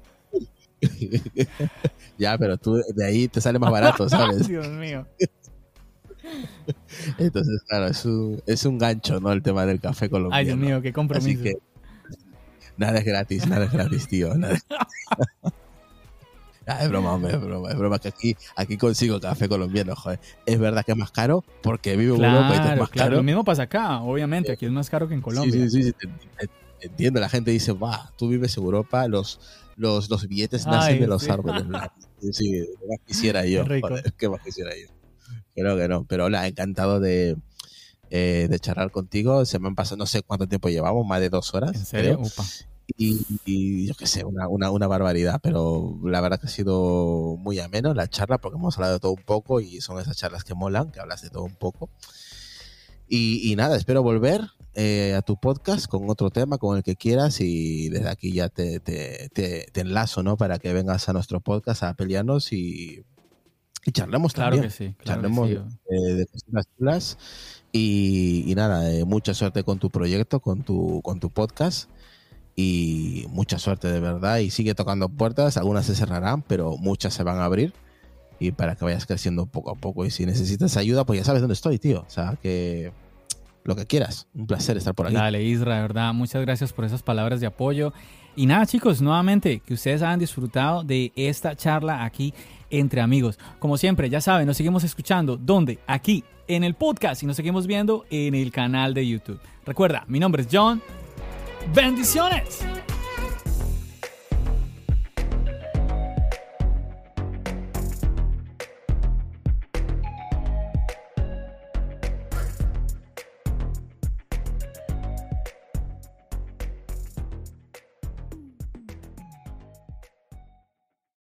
Ya, pero tú de ahí te sale más barato, ¿sabes? Dios mío. Entonces, claro, es un, es un gancho, ¿no? El tema del café colombiano. Ay, Dios mío, qué compromiso. Así que nada es gratis, nada es gratis, tío. Nada es... Ah, es broma, hombre, es broma, es broma que aquí, aquí consigo café colombiano, joder. Es verdad que es más caro porque vivo en Claro, Europa y es más claro. caro. Lo mismo pasa acá, obviamente, aquí es más caro que en Colombia. Sí, sí, sí, te, te, te entiendo. La gente dice, va, tú vives en Europa, los, los, los billetes nacen Ay, de los sí. árboles. Sí, ¿qué más quisiera yo? Qué rico. Joder, ¿qué más quisiera yo? Creo que no, pero hola, encantado de, eh, de charlar contigo. Se me han pasado, no sé cuánto tiempo llevamos, más de dos horas. ¿En serio? Creo. Upa. Y, y yo qué sé, una, una, una barbaridad, pero la verdad que ha sido muy ameno la charla porque hemos hablado de todo un poco y son esas charlas que molan, que hablas de todo un poco. Y, y nada, espero volver eh, a tu podcast con otro tema, con el que quieras, y desde aquí ya te, te, te, te enlazo, ¿no? Para que vengas a nuestro podcast a pelearnos y, y charlemos Claro también. que sí. Claro charlemos que sí. de, de cosas chulas. Y, y nada, eh, mucha suerte con tu proyecto, con tu, con tu podcast. Y mucha suerte de verdad, y sigue tocando puertas, algunas se cerrarán, pero muchas se van a abrir, y para que vayas creciendo poco a poco. Y si necesitas ayuda, pues ya sabes dónde estoy, tío. O sea, que lo que quieras, un placer estar por aquí. Dale, Isra, de verdad, muchas gracias por esas palabras de apoyo. Y nada, chicos, nuevamente, que ustedes hayan disfrutado de esta charla aquí entre amigos. Como siempre, ya saben, nos seguimos escuchando. ¿Dónde? Aquí, en el podcast, y nos seguimos viendo en el canal de YouTube. Recuerda, mi nombre es John. ¡Bendiciones!